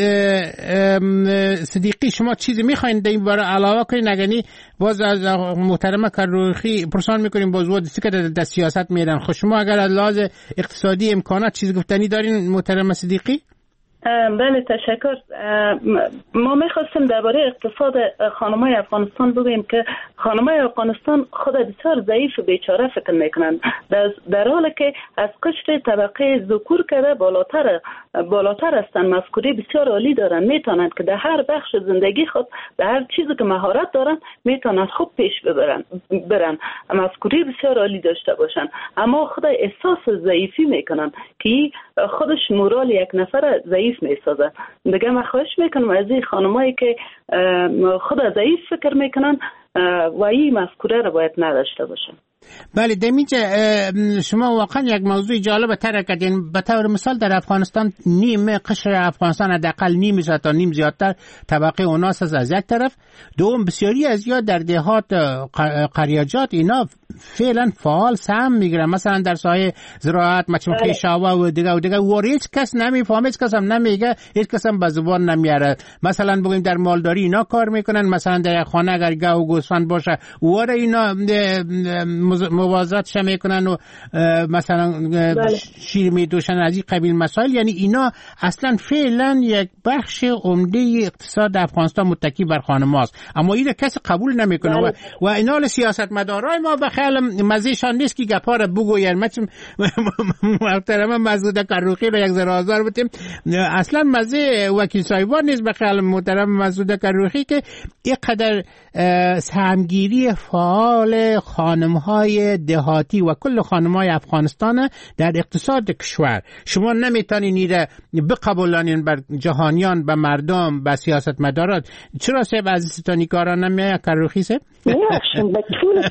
صدیقی شما چیزی میخواین در این باره علاوه کنین؟ اگرنی باز از محترمه کروخی پرسان میکنیم باز وقتی که در سیاست میرن. خب شما اگر از لحاظ اقتصادی امکانات چیز گفتنی دارین محترمه صدیقی؟ بله تشکر. ما میخواستیم درباره اقتصاد خانمای افغانستان بگوییم که خانمای افغانستان خود بسیار ضعیف و بیچاره فکر میکنند، در حالی که از قشر طبقه ذکور کرده بالاتر هستند، مفکوری بسیار عالی دارند، میتونند که در هر بخش زندگی خود در هر چیزی که مهارت دارند میتونند خوب پیش برن، مفکوری بسیار عالی داشته باشند، اما خود احساس ضعیفی میکنند که خودش مورال یک نفر ضعیف میسازه. دیگه من خواهش میکنم از این خانمایی که خود ضعیف فکر میکنن و این مفکوره را باید نداشته باشن. بله دمیجه شما واقعا یک موضوع جالب تر کردین. به طور مثال در افغانستان نیم قشر افغانستان حداقل نیم تا نیم زیادتر طبقه اوناس از یک طرف، دوم بسیاری از یا در دهات قریاجات اینا فعلا فعال سهم میگیرن، مثلا در سایه زراعت مچمخی شاوه و دیگه و هیچ کس نمیفهمه، هیچ کس هم نمیگه، هیچ کس هم به زبان نمیاره. مثلا بگیم در مالداری اینا کار میکنن، مثلا در خانه اگر گاو و گوسفند باشه و اینا مواظبتش میکنن و مثلا شیر میدوشن از این قبیل مسائل. یعنی اینا اصلا فعلا یک بخش عمده اقتصاد افغانستان متکی بر خانم‌هاست، اما این کسی قبول نمیکنه و اینا سیاستمدارای ما به خیال مزهشان نیست که گپا را بگوین. محترم مسعود کروخی را یک ذره آزار بتیم، اصلا مزه وکیل صاحبان نیست به خیال محترم مسعود کروخی که اینقدر سهمگیری فعال خانم‌های دهاتی و کل خانم‌های افغانستان در اقتصاد کشور. شما نمیتونین ایره بقبولانین بر جهانیان، به مردم، به سیاستمدارات. چرا صاحب عزیزتانی کارا نمیه کروخی صاحب؟ به طول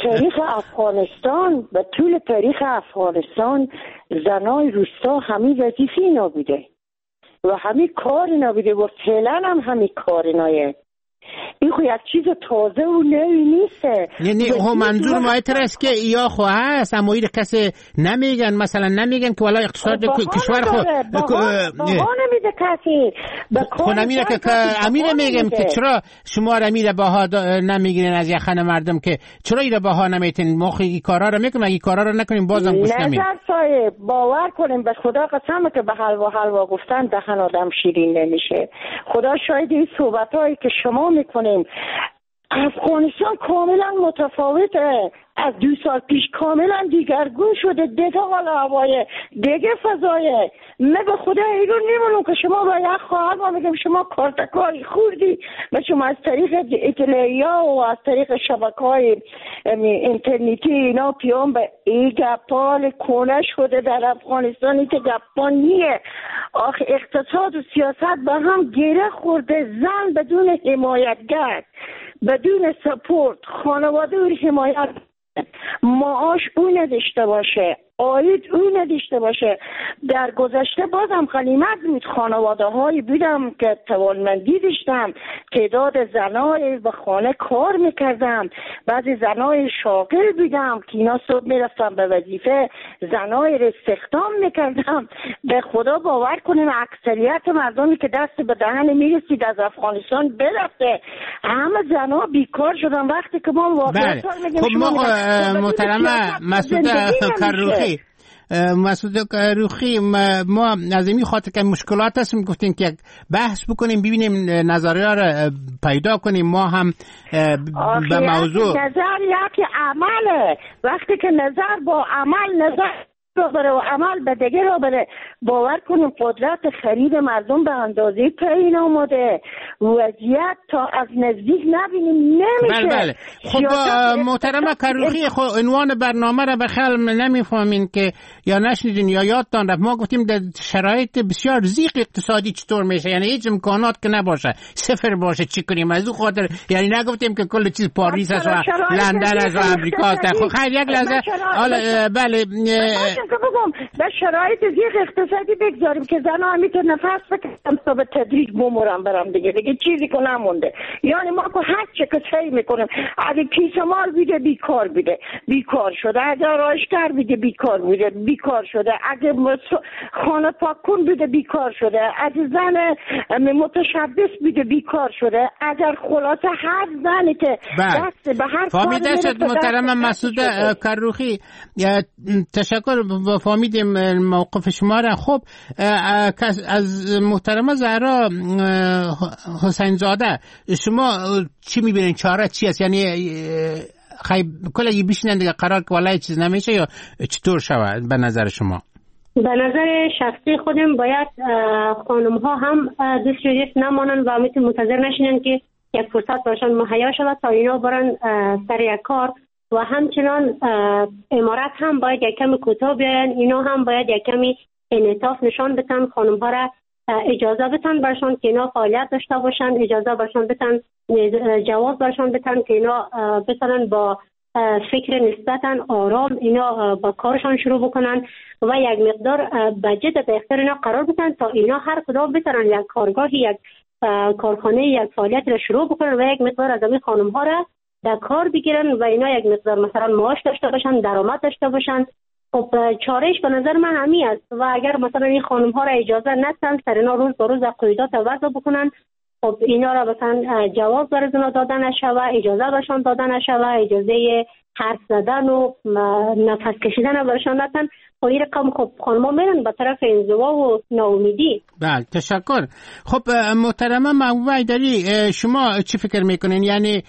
تاریخ افغانستان زنای روستا همین وظیفه نبوده و همین کار نبوده و فعلا هم همین کار نایه. این خو یک چیز تازه و نوی نیسته. نه منظور ما است که یا خو هست اما این کسی نمیگن، مثلا نمیگن که والا اقتصاد کشور خو بها نمیده کسی خو نمیده که امیر میگم که چرا شما را امیر بها نمیگیرین از یخن مردم، که چرا این بها نمیتین؟ ما خو این کارا را میکنیم، اگه کارا را نکنیم بازم گوش نمیم. نظر صاحب باور کنیم به خدا قسمه که به حلوا گفتن دهن آدم شیرین نمیشه. خدا شاید این صحبتایی که شما میکنیم افغانستان کاملا متفاوته، از 2 سال پیش کاملا دیگرگون شده، دیگه حالا هوای دیگه فضایه. من به خدا ایرون نمیمونم که شما با یک خواهر ما میگم شما کارتکاری خوردی و شما از طریق اطلاعیه و از طریق شبکه‌های اینترنتی اینا پیام به این گپال کنه شده در افغانستانی که گپان نیه. آخه اقتصاد و سیاست به هم گره خورده. زن بدون حمایتگر، بدون سپورت، خانواده و حمایت، معاش اون نداشته باشه، آید اون نداشته باشه. در گذشته بازم غنیمت بود، خانواده هایی بودم که توانمندی داشتم، تعداد زنای به خانه کار میکردم، بعضی زنای شاغل بودم که اینا صبح میرفتم به وظیفه، زنای را استخدام میکردم. به خدا باور کنیم اکثریت مردمی که دست به دهن میرسید از افغانستان برفته، همه زنها بیکار شدن. وقتی که ما واقعا میگیم محترم مسعود کروخی، ما از این خاطر که مشکلات هستیم گفتیم که بحث بکنیم، ببینیم نظریه را پیدا کنیم، ما هم به موضوع نظر یکی عمله. وقتی که نظر با عمل نظر رو بره و عمل به دیگه رو بره، باور کنیم قدرت خرید مردم به اندازه پایین آمده، وضعیت تا از نزدیک نبینیم نمیشه. بله. خب محترم کروخی، خب عنوان برنامه را به خیال نمیفهمین که یا نشنیدین یا یادتان رفت. ما گفتیم در شرایط بسیار ضیق اقتصادی چطور میشه، یعنی هیچ امکانات که نباشه، صفر باشه چی کنیم. از اون خاطر یعنی نگفتیم که کل چیز پاریس است و لندن است و امریکا است. خب خیر یک لحظه بله که بگم به شرایط ضیق اقتصادی بگذاریم که زنها میتونه نفس بکشم تا به تدریج بمورم برم دیگه چیزی که نمونده. یعنی ما که هر چه که سعی میکنیم، اگه کیسه مال بیده بیکار بیده بیکار شده، اگه آرایشگر بیده بیکار بیده بیکار شده، اگه خانه پاکون بیده بیکار شده، اگه زن متشبث بیده بیکار شده، اگر خلاصه هر زنی که دست به هر فهمیده شد. محترم مسعود کروخی تشکر، فهمیدیم موقف شما را. خب از محترمه زهرا حسین زاده شما چی میبینین؟ چاره چی است؟ یعنی کلی بشینن دیگه قرار که والله چیز نمیشه یا چطور شود به نظر شما؟ به نظر شخصی خودم باید خانم ها هم دست نمانن و منتظر نشینن که یک فرصت براشون مهیا شود تا اینا برن سر یک کار، و همچنان امارات هم باید یک کمی کوتاه بیارن، اینا هم باید یک کمی انعطاف نشان بدن، خانم ها را اجازه بتن برشان که اینا فعالیت داشته باشن، اجازه برشان بتن، جواز برشان بتن که اینا بتونن با فکر نسبتا آرام اینا با کارشان شروع بکنن و یک مقدار بجت در اختیار اینا قرار بتن تا اینا هر کدام بتونن یک کارگاهی، یک کارخانه، یک فعالیت را شروع بکنن و یک مقدار از این خانم ها را در کار بگیرن و اینا یک مقدار مثلا معاش داشته باشن، درآمد داشته باشن. خب چارهش به نظر من همین است و اگر مثلا این خانم ها را اجازه ندن سر اینا روز به روز قیودات وضع بکنن، خب اینا را مثلا جواز برای اینا دادن نشوه، اجازه برشان دادن نشوه، اجازه حرف زدن و نفس کشیدن برشان ندن، خب این رقم خب خانم‌ها میرن به طرف انزوا و ناامیدی. بله تشکر. خب محترمه محبوبه حیدری، شما چی فکر میکنین؟ یعنی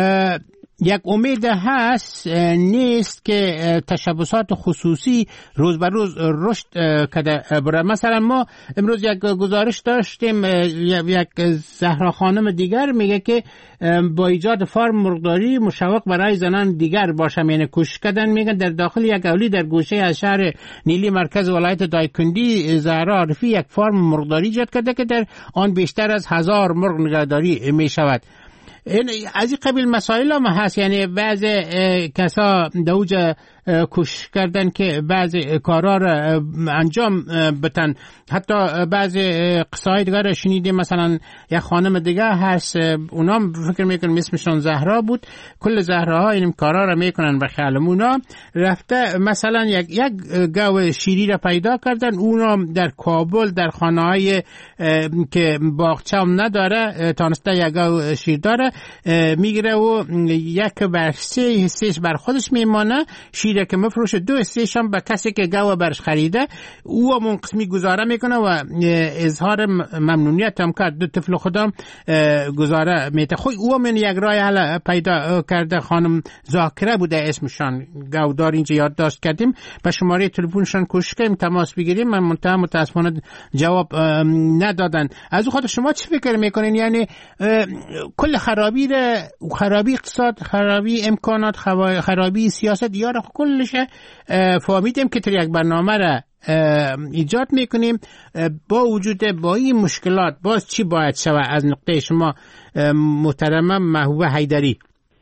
یک امید هست نیست که تشبسات خصوصی روز به روز رشد کرده بره؟ مثلا ما امروز یک گزارش داشتیم، یک زهرا خانم دیگر میگه که با ایجاد فارم مرغداری مشوق برای زنان دیگر باشه، یعنی کوشش کردن. میگن در داخل یک اولی در گوشه از شهر نیلی مرکز ولایت دایکندی زهرا عارفی یک فارم مرغداری ایجاد کرده که در آن بیشتر از 1000 مرغ نگهداری می شود. از این قبیل مسائل هم هست، یعنی بعض کسا دوج کوشش کردن که بعض کارا را انجام بتن. حتی بعض قصای دیگر را شنیدیم، مثلا یک خانم دیگه هست اونام فکر میکنم اسمشون زهرا بود، کل زهراها این کارا را میکنن و خیالمونا رفته مثلا یک گاو شیری را پیدا کردن، اونا در کابل در خانه های که باغچه هم نداره تانسته یک گاو شیر داره میگیره و یک بر 3 حصهش بر خودش میمانه، شیره که مفروشه 2 حصهش هم به کسی که گاو برش خریده، او هم اون قسمی گزاره میکنه و اظهار ممنونیت هم کرد. 2 طفل خودم گزاره میته. خب او هم یک راه حل پیدا کرده، خانم ذاکره بوده اسمشان، گاودار اینجا یادداشت کردیم، به شماره تلفنشان کوشش کردیم تماس بگیریم، من متاسفانه جواب ندادن. از خود شما چی فکر میکنین؟ یعنی کل خرابی اقتصاد، خرابی امکانات، خرابی سیاست یا کلش فهمیدیم که یک برنامه را ایجاد میکنیم. با وجود با این مشکلات باز چی باید شود از نقطه شما محترمه محبوبه حیدری؟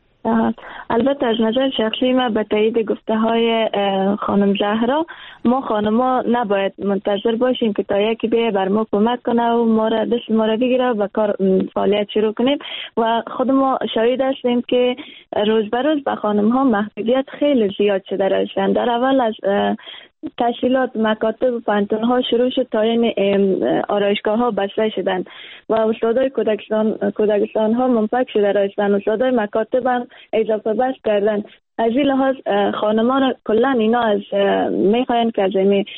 البته از نظر شخصی ما به تایید گفته های خانم زهرا، ما خانما نباید منتظر باشیم که تا یکی بیه بر ما کمک کنه و ما را دست ما را بگیره و کار فعالیت شروع کنیم و خود ما شاهد هستیم که روز به روز به خانم ها محدودیت خیلی زیاد شده رسیدن. در اول از تشکیلات مکاتب و پانتون ها شروع شد تا این آرایشگاه ها بسته شدن و استادای کودکستان ها منفک شده رسیدن، استادای مکاتب هم اضافه بس کردن. از این لحاظ خانمان را کلن اینا از میخواین که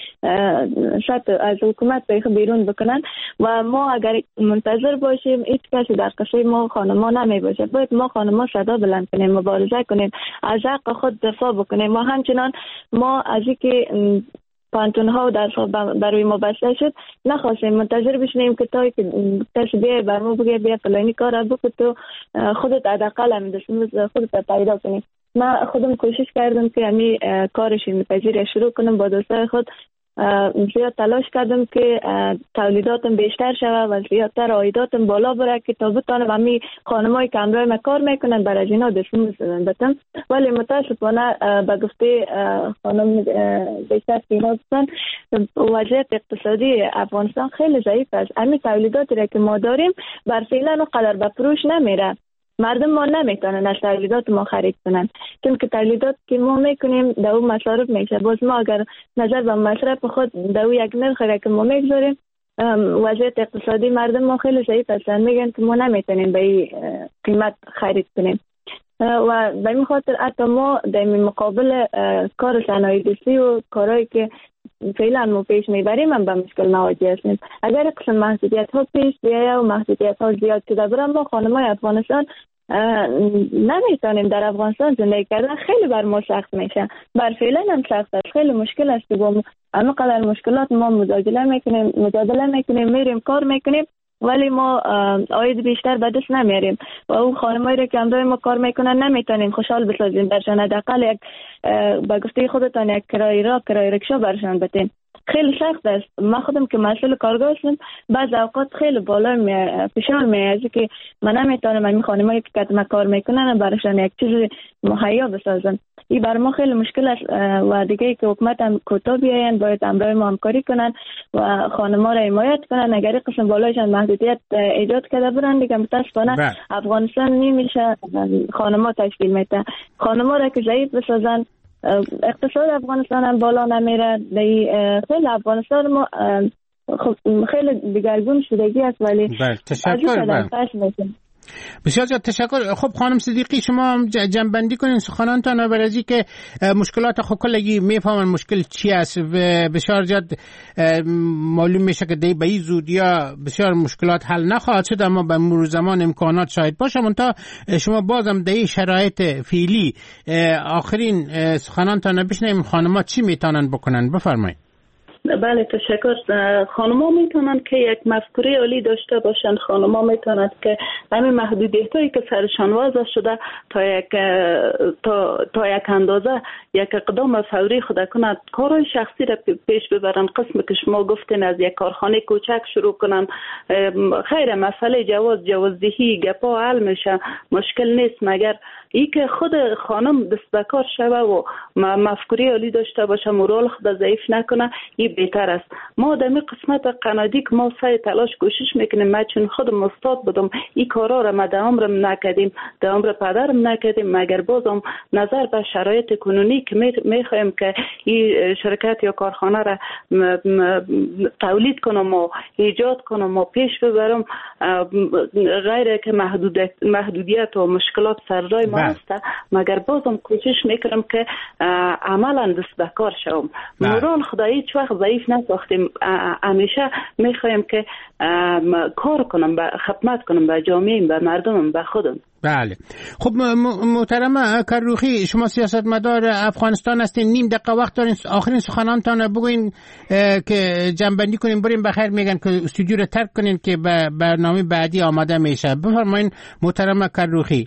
از حکومت بیرون بکنن و ما اگر منتظر باشیم هیچ کسی در قصه ما خانمان نمی باشه. باید ما خانمان صدا بلند کنیم، مبارزه کنیم، از حق خود دفاع بکنیم و همچنان ما از اینکه پانتون ها در برای ما بسته شد نخواستیم منتظر بشنیم که تا که کسی بیه بر ما بگه بیا فلانی کار را بکن تو خودت حداقل هم دستمزد خودت پیدا کنی. من خودم کوشش کردم که همی کارش پذیری شروع کنم، با دوستای خود زیاد تلاش کردم که تولیداتم بیشتر شوه و زیادتر عایداتم بالا بره که تا بتانم همی خانمای که همراه ما کار میکنن برای از اینا دستمزد بدم. ولی متاسفانه به گفته خانم بیشتر که اینا بستن وضعیت اقتصادی افغانستان خیلی ضعیف است. همی تولیداتی را که ما داریم بر فعلا قدر به فروش نمیره، مردم ما نمیتونن از تولیدات ما خرید کنن چون که تولیدات که ما میکنیم دو مصارف میشه. باز ما اگر نظر به مصرف خود دو یک نرخ را که ما میگذاریم وضعیت اقتصادی مردم ما خیلی ضعیف هستن، میگن که ما نمیتونیم به این قیمت خرید کنیم و به این خاطر حتی ما در مقابل کار صنایع دستی و کارهایی که فعلا ما پیش میبریم هم به مشکل مواجه هستیم. اگر قسم محدودیت ها پیش بیایه و محدودیت ها زیاد شده برم ما خانمای افغانستان نمیتونیم در افغانستان زندگی کردن، خیلی بر ما سخت میشه. بر فعلا هم سخت است، خیلی مشکل است. با اما قدر مشکلات ما مجادله میکنیم میریم کار میکنیم ولی ما عاید بیشتر به دست نمیاریم و اون خانمایی را که همراه ما کار میکنن نمیتونیم خوشحال بسازیم درشان. حداقل یک به گفته خودتان یک کرایه رکشا برشان بدیم. خیلی سخت است. من خودم که مسئول کارگاه هستم، بعض اوقات خیلی بالا فشار میاد که من نمیتونم این خانمایی که کتم کار میکنن براشون یک چیز مهیا بسازم. این بر ما خیلی مشکل است و دیگه که حکومت هم کوتاه بیاین، باید همراه ما همکاری کنن و خانم‌ها را حمایت کنن. اگر این قسم بالایشان محدودیت ایجاد کرده برن دیگه متاسفانه افغانستان نمیشه خانم‌ها تشکیل میده. خانم‌ها را که ضعیف بسازن اقتصاد افغانستان هم بالا نمیره. خیلی افغانستان ما خیلی دیگرگون شدگی است ولی تشکر. بسیار زیاد تشکر. خب خانم صدیقی شما جنبندی کنین سخنانتان بر ازی که مشکلات خود کلگی میفهمن مشکل چی است و بسیار زیاد معلوم میشه که به این زودیا بسیار مشکلات حل نخواهد شد، اما به مرور زمان امکانات شاید باشه. منتها شما بازم در این شرایط فعلی آخرین سخنانتان بشنویم خانم‌ها چی میتونن بکنن. بفرمایید. بله تشکر. خانم‌ها میتونن که یک مفکوره عالی داشته باشن. خانم‌ها میتونن که همین محدودیتایی که سرشان واضح شده تا یک اندازه یک اقدام فوری خود کنند، کارهای شخصی را پیش ببرن. قسم که شما گفتین از یک کارخانه کوچک شروع کنن، خیر مسئله جوازدهی گپا حل میشه، مشکل نیست، مگر ای که خود خانم دست به کار شوه و مفکوره عالی داشته باشه، مورال خود ضعیف نکنه، این بهتر است. ما در این قسمت قنادی که ما سعی تلاش کوشش میکنیم، من چون خودم استاد بودم این کارا را ما در عمرم نکردیم، در عمر پدرم نکردیم، مگر بازم نظر به شرایط کنونی که میخوایم که این شرکت یا کارخانه را تولید کنم و ایجاد کنم و پیش ببرم، غیر که محدودیت و مشکلات سررای ما هست، مگر بازم کوشش میکنم که عملا دست به کار شوم. مورال خدایی هیچ وقت ضعیف نساختیم، همیشه میخوایم که کار کنم، خدمت کنم به جامعه، به مردمم، به خودم. بله. خب محترم کروخی، شما سیاستمدار افغانستان هستین، نیم دقیقه وقت دارین، آخرین سخنانتان بگوین که جنبندی کنیم بریم. بخیر میگن که استودیو رو ترک کنین که برنامه بعدی آماده میشه. بفرمایین محترم کروخی.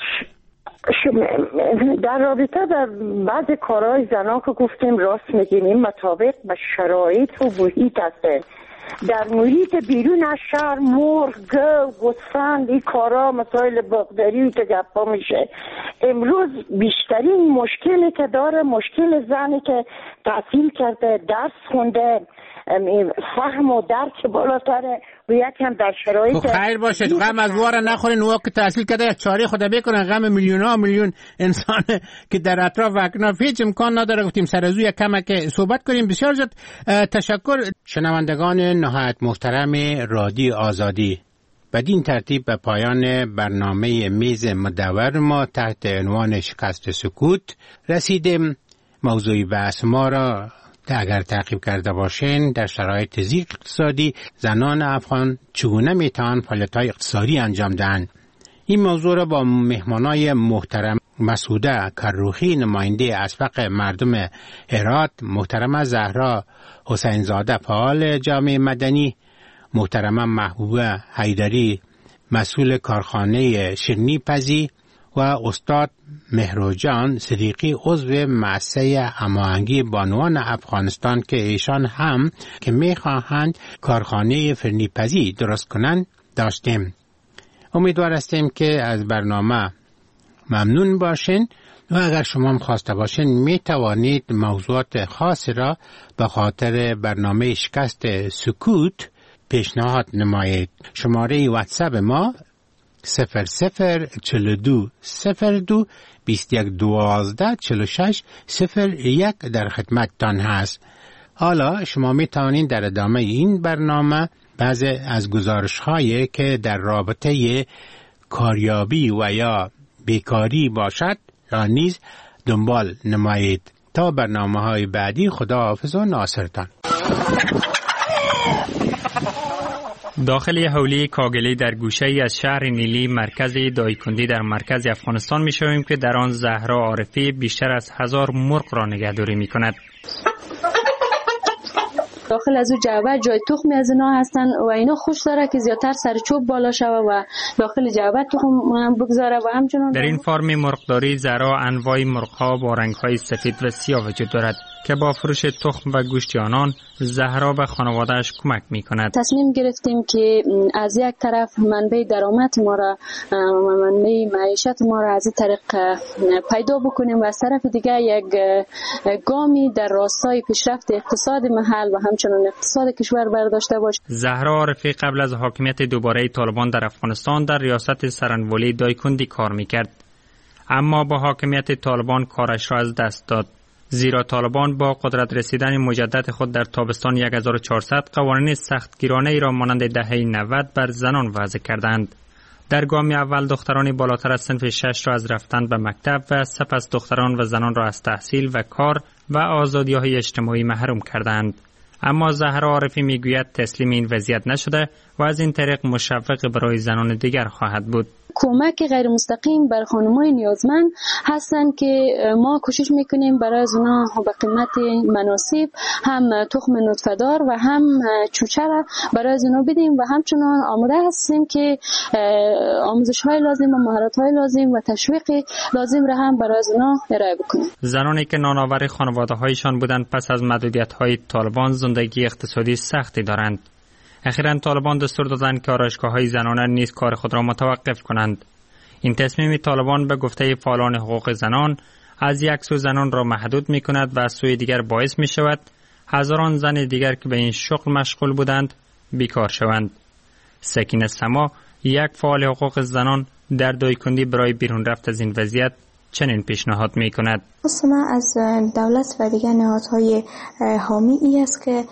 در رابطه در بعض کارهای زنان که گفتیم راست میگیم، این مطابق به شرایط و محیط هسته. در محیط بیرون از شهر مرغ، گوسفند، این کارا مسائل باغداری که گپا میشه. امروز بیشترین مشکلی که داره مشکل زنی که تحصیل کرده، درس خونده، فهم و درک بالاتره و یکم در شرایط خیر باشه. غم از واره نخورین. وقت که تحصیل کرده یک چاره خدا بکنن، غم میلیون انسان که در اطراف اکناف هیچ امکان نداره. گفتیم سر از یک کمک صحبت کنیم. بسیار زیاد تشکر. شنوندگان نهایت محترم رادیو آزادی، بدین ترتیب به پایان برنامه میز مدور ما تحت عنوان شکست سکوت رسیدیم. موضوع بحث ما را اگر تعقیب کرده باشین، در شرایط ضیق اقتصادی زنان افغان چگونه میتوان فعالیت‌های اقتصادی انجام دهند. این موضوع را با مهمانای محترم مسعوده کروخی، نماینده اسبق مردم هرات، محترم زهرا حسین زاده فعال جامعه مدنی، محترم محبوبه حیدری مسئول کارخانه شیرینی پزی و استاد مهروجان صدیقی عضو مؤسسه هماهنگی بانوان افغانستان که ایشان هم که میخواهند کارخانه فرنی پزی درست کنند داشتیم. امیدوار هستیم که از برنامه ممنون باشین و اگر شما هم خواسته باشین می توانید موضوعات خاصی را به خاطر برنامه شکست سکوت پیشنهاد نمایید. شماره واتساپ ما 004221124601 در خدمتتان هست. حالا شما می توانید در ادامه این برنامه بعضی از گزارش‌هایی که در رابطه کاریابی و یا بیکاری باشد را نیز دنبال نمایید. تا برنامه‌های بعدی، خداحافظ و ناصرتان. داخل حولی کاگلی در گوشه‌ای از شهر نیلی مرکز دایکندی در مرکز افغانستان می‌شویم که در آن زهرا عارفی بیشتر از 1000 مرغ را نگهداری می‌کند. داخل از او جعبه جای تخمی از اینا هستن و اینا خوش داره که زیادتر سر چوب بالا شوه و داخل جعبه تخم بگذاره و همچنان در این فارم مرغداری زهرا انواع مرغ‌ها با رنگ‌های سفید و سیاه وجود دارد. که با فروش تخم و گوشت آنان زهرا و خانواده‌اش کمک می‌کند. تصمیم گرفتیم که از یک طرف منبع درآمد ما را و منبع معیشت ما را از این طریق پیدا بکنیم و از طرف دیگر یک گامی در راستای پیشرفت اقتصاد محل و همچنین اقتصاد کشور برداشته باشیم. زهرا عارفی قبل از حاکمیت دوباره طالبان در افغانستان در ریاست سرنولی دایکندی کار می‌کرد، اما با حاکمیت طالبان کارش را از دست داد، زیرا طالبان با قدرت رسیدن مجدد خود در تابستان 1400 قوانین سختگیرانه ای را مانند دهه 90 بر زنان وضع کردند. در گام اول دختران بالاتر از صنف 6 را از رفتن به مکتب و سپس دختران و زنان را از تحصیل و کار و آزادی‌های اجتماعی محروم کردند. اما زهرا عارفی میگوید تسلیم این وضعیت نشده و از این طریق مشوق برای زنان دیگر خواهد بود. کمک غیر مستقیم بر خانم‌های نیازمند هستند که ما کوشش میکنیم برای اونا به قیمت مناسب هم تخم نطفه‌دار و هم چوچه را برای اونا بدیم و همچنان آماده هستیم که آموزش‌های لازم و مهارت‌های لازم و تشویق لازم را هم برای اونا ارائه بکنیم. زنانی که نانآور خانواده‌هایشان بودند پس از محدودیت‌های طالبان زندگی اقتصادی سختی دارند. اخیراً طالبان دستور دادند که آرایشگاه‌های زنانه نیز کار خود را متوقف کنند. این تصمیم طالبان به گفته فعالان حقوق زنان از یک سو زنان را محدود می‌کند و از سوی دیگر باعث می‌شود هزاران زن دیگر که به این شغل مشغول بودند بیکار شوند. سکینه سما، یک فعال حقوق زنان، در دایکندی برای بیرون رفت از این وضعیت چنین پیشنهاد می‌کند. ما از دولت و دیگر نهادهای حامی ای است که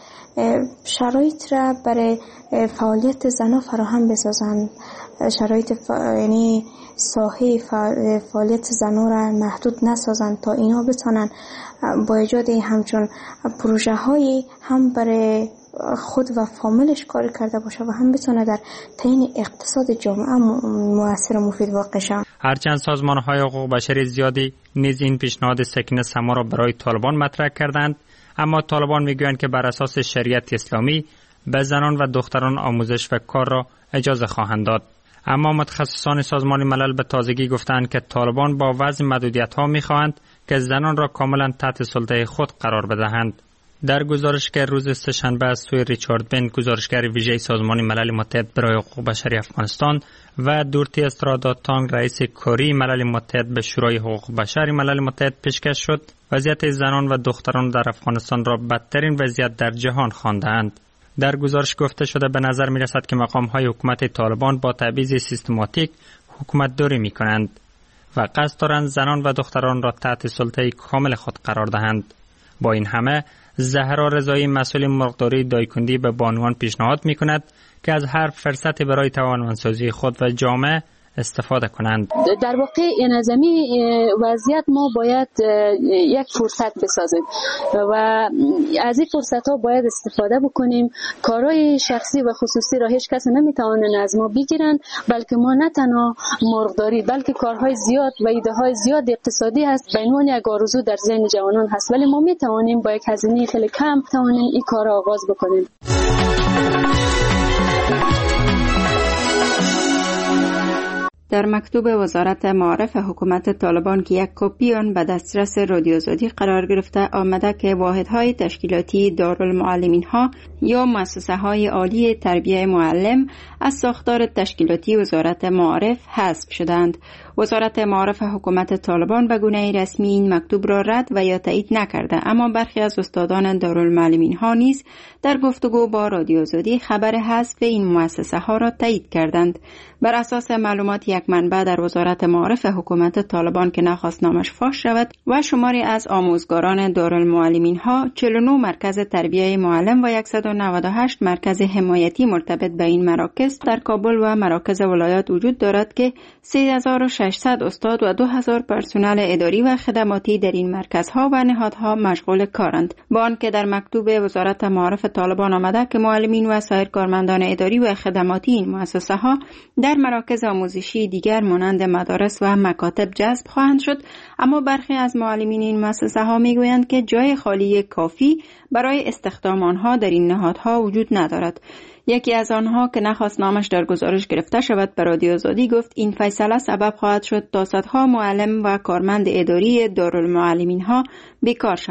شرایط را برای فعالیت زنان فراهم بسازند، شرایط یعنی ساحه فعالیت زنان را محدود نسازند تا اینا بتونن با ایجاد همچون پروژه هایی هم برای خود و فامیلش کار کرده باشه و هم بتونه در تعیین اقتصاد جامعه مؤثر و مفید واقع شود. هرچند سازمان‌های حقوق بشری زیادی نیز این پیشنهاد سکینه سما را برای طالبان مطرح کردند، اما طالبان میگویند که بر اساس شریعت اسلامی به زنان و دختران آموزش و کار را اجازه خواهند داد. اما متخصصان سازمان ملل به تازگی گفتند که طالبان با وضع محدودیت‌ها می‌خواهند که زنان را کاملا تحت سلطه خود قرار بدهند. در گزارش که روز سه‌شنبه از سوی ریچارد بند، گزارشگر ویژه سازمان ملل متحد برای حقوق بشری افغانستان، و دورتی استرادات تانگ، رئیس کاری ملل متحد به شورای حقوق بشر ملل متحد پیشکش شد، وضعیت زنان و دختران در افغانستان را بدترین وضعیت در جهان خواندند. در گزارش گفته شده به نظر می رسد که مقام‌های حکومت طالبان با تبعیض سیستماتیک حکومت داری می کنند و قصد دارند زنان و دختران را تحت سلطه کامل خود قرار دهند. با این همه زهرا رضایی، مسئول مرغداری دایکندی، به بانوان پیشنهاد می کند که از هر فرصتی برای توانمندسازی خود و جامعه استفاده کنند. در واقع این از وضعیت ما باید یک فرصت بسازیم و از این فرصت ها باید استفاده بکنیم. کارهای شخصی و خصوصی را هیچ کس نمیتونه از ما بگیرن، بلکه ما نه تنها مرغداری بلکه کارهای زیاد و ایده های زیاد اقتصادی هست به عنوان یک آرزو در ذهن جوانان هست، ولی ما میتوانیم با یک هزینه خیلی کم توانیم این کار را آغاز بکنیم. در مکتوب وزارت معارف حکومت طالبان که یک کپی آن به دسترس رادیو آزادی قرار گرفته آمده که واحدهای تشکیلاتی دارالمعلمین ها یا مؤسسه های عالی تربیه معلم از ساختار تشکیلاتی وزارت معارف حذف شدند. وزارت معارف حکومت طالبان به گونه رسمی این مکتوب را رد و یا تایید نکرده، اما برخی از استادان دارالمعلمین ها نیز در گفتگو با رادیو آزادی خبر حذف این مؤسسه ها را تایید کردند. بر اساس معلومات یک منبع در وزارت معارف حکومت طالبان که نخواست نامش فاش شود و شماری از آموزگاران دارالمعلمین ها، 49 مرکز تربیه معلم و 198 مرکز حمایتی مرتبط به این مراکز در کابل و مراکز ولایات وجود دارد که 3600 استاد و 2000 پرسنل اداری و خدماتی در این مرکزها و نهادها مشغول کارند. با آنکه در مکتوب وزارت معارف طالبان آمده که معلمین و سایر کارمندان اداری و خدماتی این مؤسسه ها در مراکز آموزشی دیگر مانند مدارس و مکاتب جذب خواهند شد، اما برخی از معلمین این مؤسسه ها میگویند که جای خالی کافی برای استخدام آنها در این نهادها وجود ندارد. یکی از آنها که نخواست نامش در گزارش گرفته شود به رادیو آزادی گفت این فیصله سبب خواهد شد تا صدها معلم و کارمند اداری دارالمعلمین ها بیکار شوند.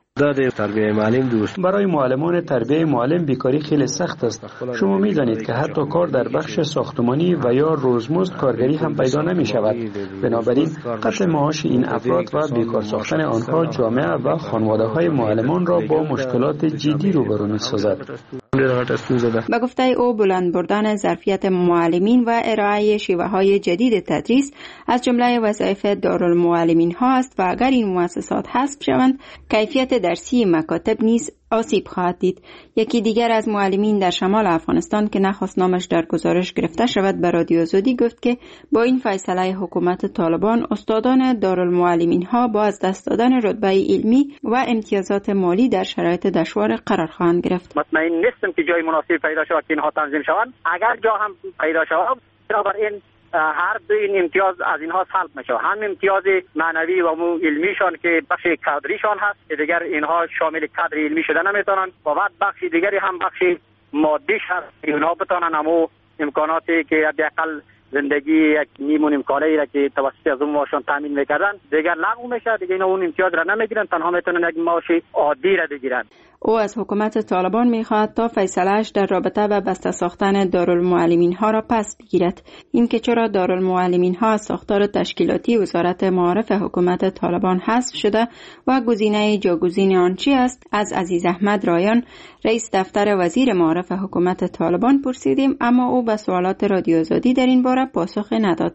تربیه معلم دوست. برای معلمان تربیه معلم بیکاری خیلی سخت است. شما می‌دانید که حتی کار در بخش ساختمانی و یا روزمزد کارگری هم پیدا نمی شود. بنابراین قطع معاش این افراد و بیکار ساختن آنها جامعه و خانواده‌های معلمان را با مشکلات جدی روبرو می‌سازد. به گفته او بلند بردن ظرفیت معلمین و ارائه شیوه‌های جدید تدریس از جمله وظایف دارالمعلمین ها است و اگر این مؤسسات حذف شوند کیفیت درسی مکاتب نیز آسیب خواهد دید. یکی دیگر از معلمین در شمال افغانستان که نخواست نامش در گزارش گرفته شود به رادیو آزادی گفت که با این فیصله حکومت طالبان استادان دارالمعلمین ها با از دست دادن رتبه علمی و امتیازات مالی در شرایط دشوار قرار خواهند گرفت. مطمئن نیستم که جای مناسب پیدا شود که اینها تنظیم شوند. اگر جا هم پیدا شود بنابراین هر دو این امتیاز از اینها سلب میشه، هم امتیاز معنوی و علمیشان که بخش کادریشان هست که دیگر اینها شامل کادر علمی شده نمیتونن و بعد بخش دیگری هم بخش مادیش هست که اینها بتونن همو امکاناتی که حداقل زندگی یک نیمون امکانایی را که توسط از اون معاشان تامین میکردن دیگر لغو میشه، دیگه اینا اون امتیاز را نمیگیرن، تنها میتونن یک معاش عادی را بگیرن. او از حکومت طالبان میخواهد تا فیصلهش در رابطه با بسته ساختن دارالمعلمین ها را پس بگیرد. این که چرا دارالمعلمین ها از ساختار تشکیلاتی وزارت معارف حکومت طالبان حذف شده و گزینه جاگزین آن چی است، از عزیز احمد رایان رئیس دفتر وزیر معارف حکومت طالبان پرسیدیم، اما او به سوالات رادیو آزادی در این باره پاسخ نداد.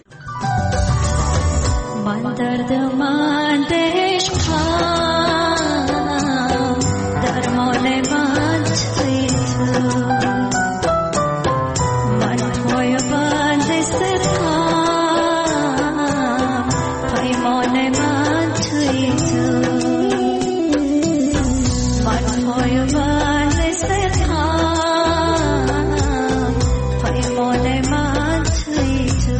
من دردمند عشقم درمان من توی تو، من پای بند ستم پیمان من توی تو، من پای بند ستم پیمان من توی تو.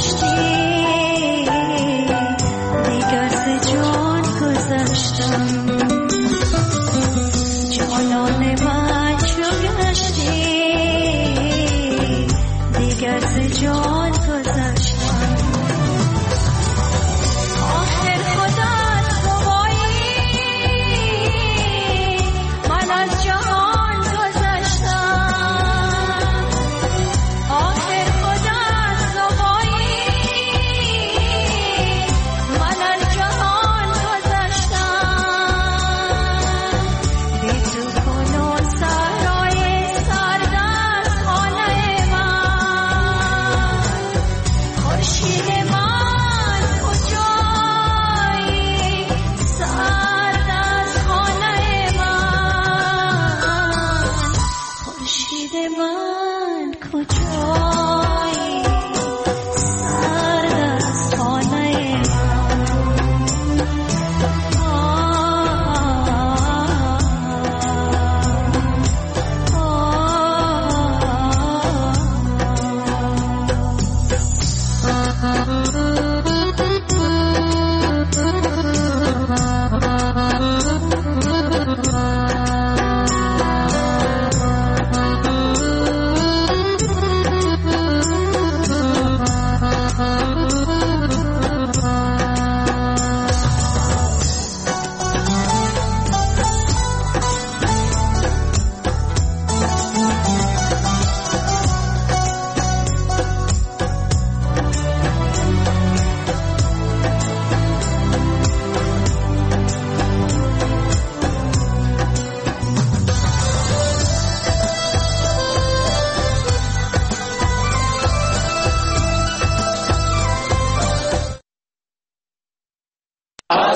دیگر ز جان گذشتم.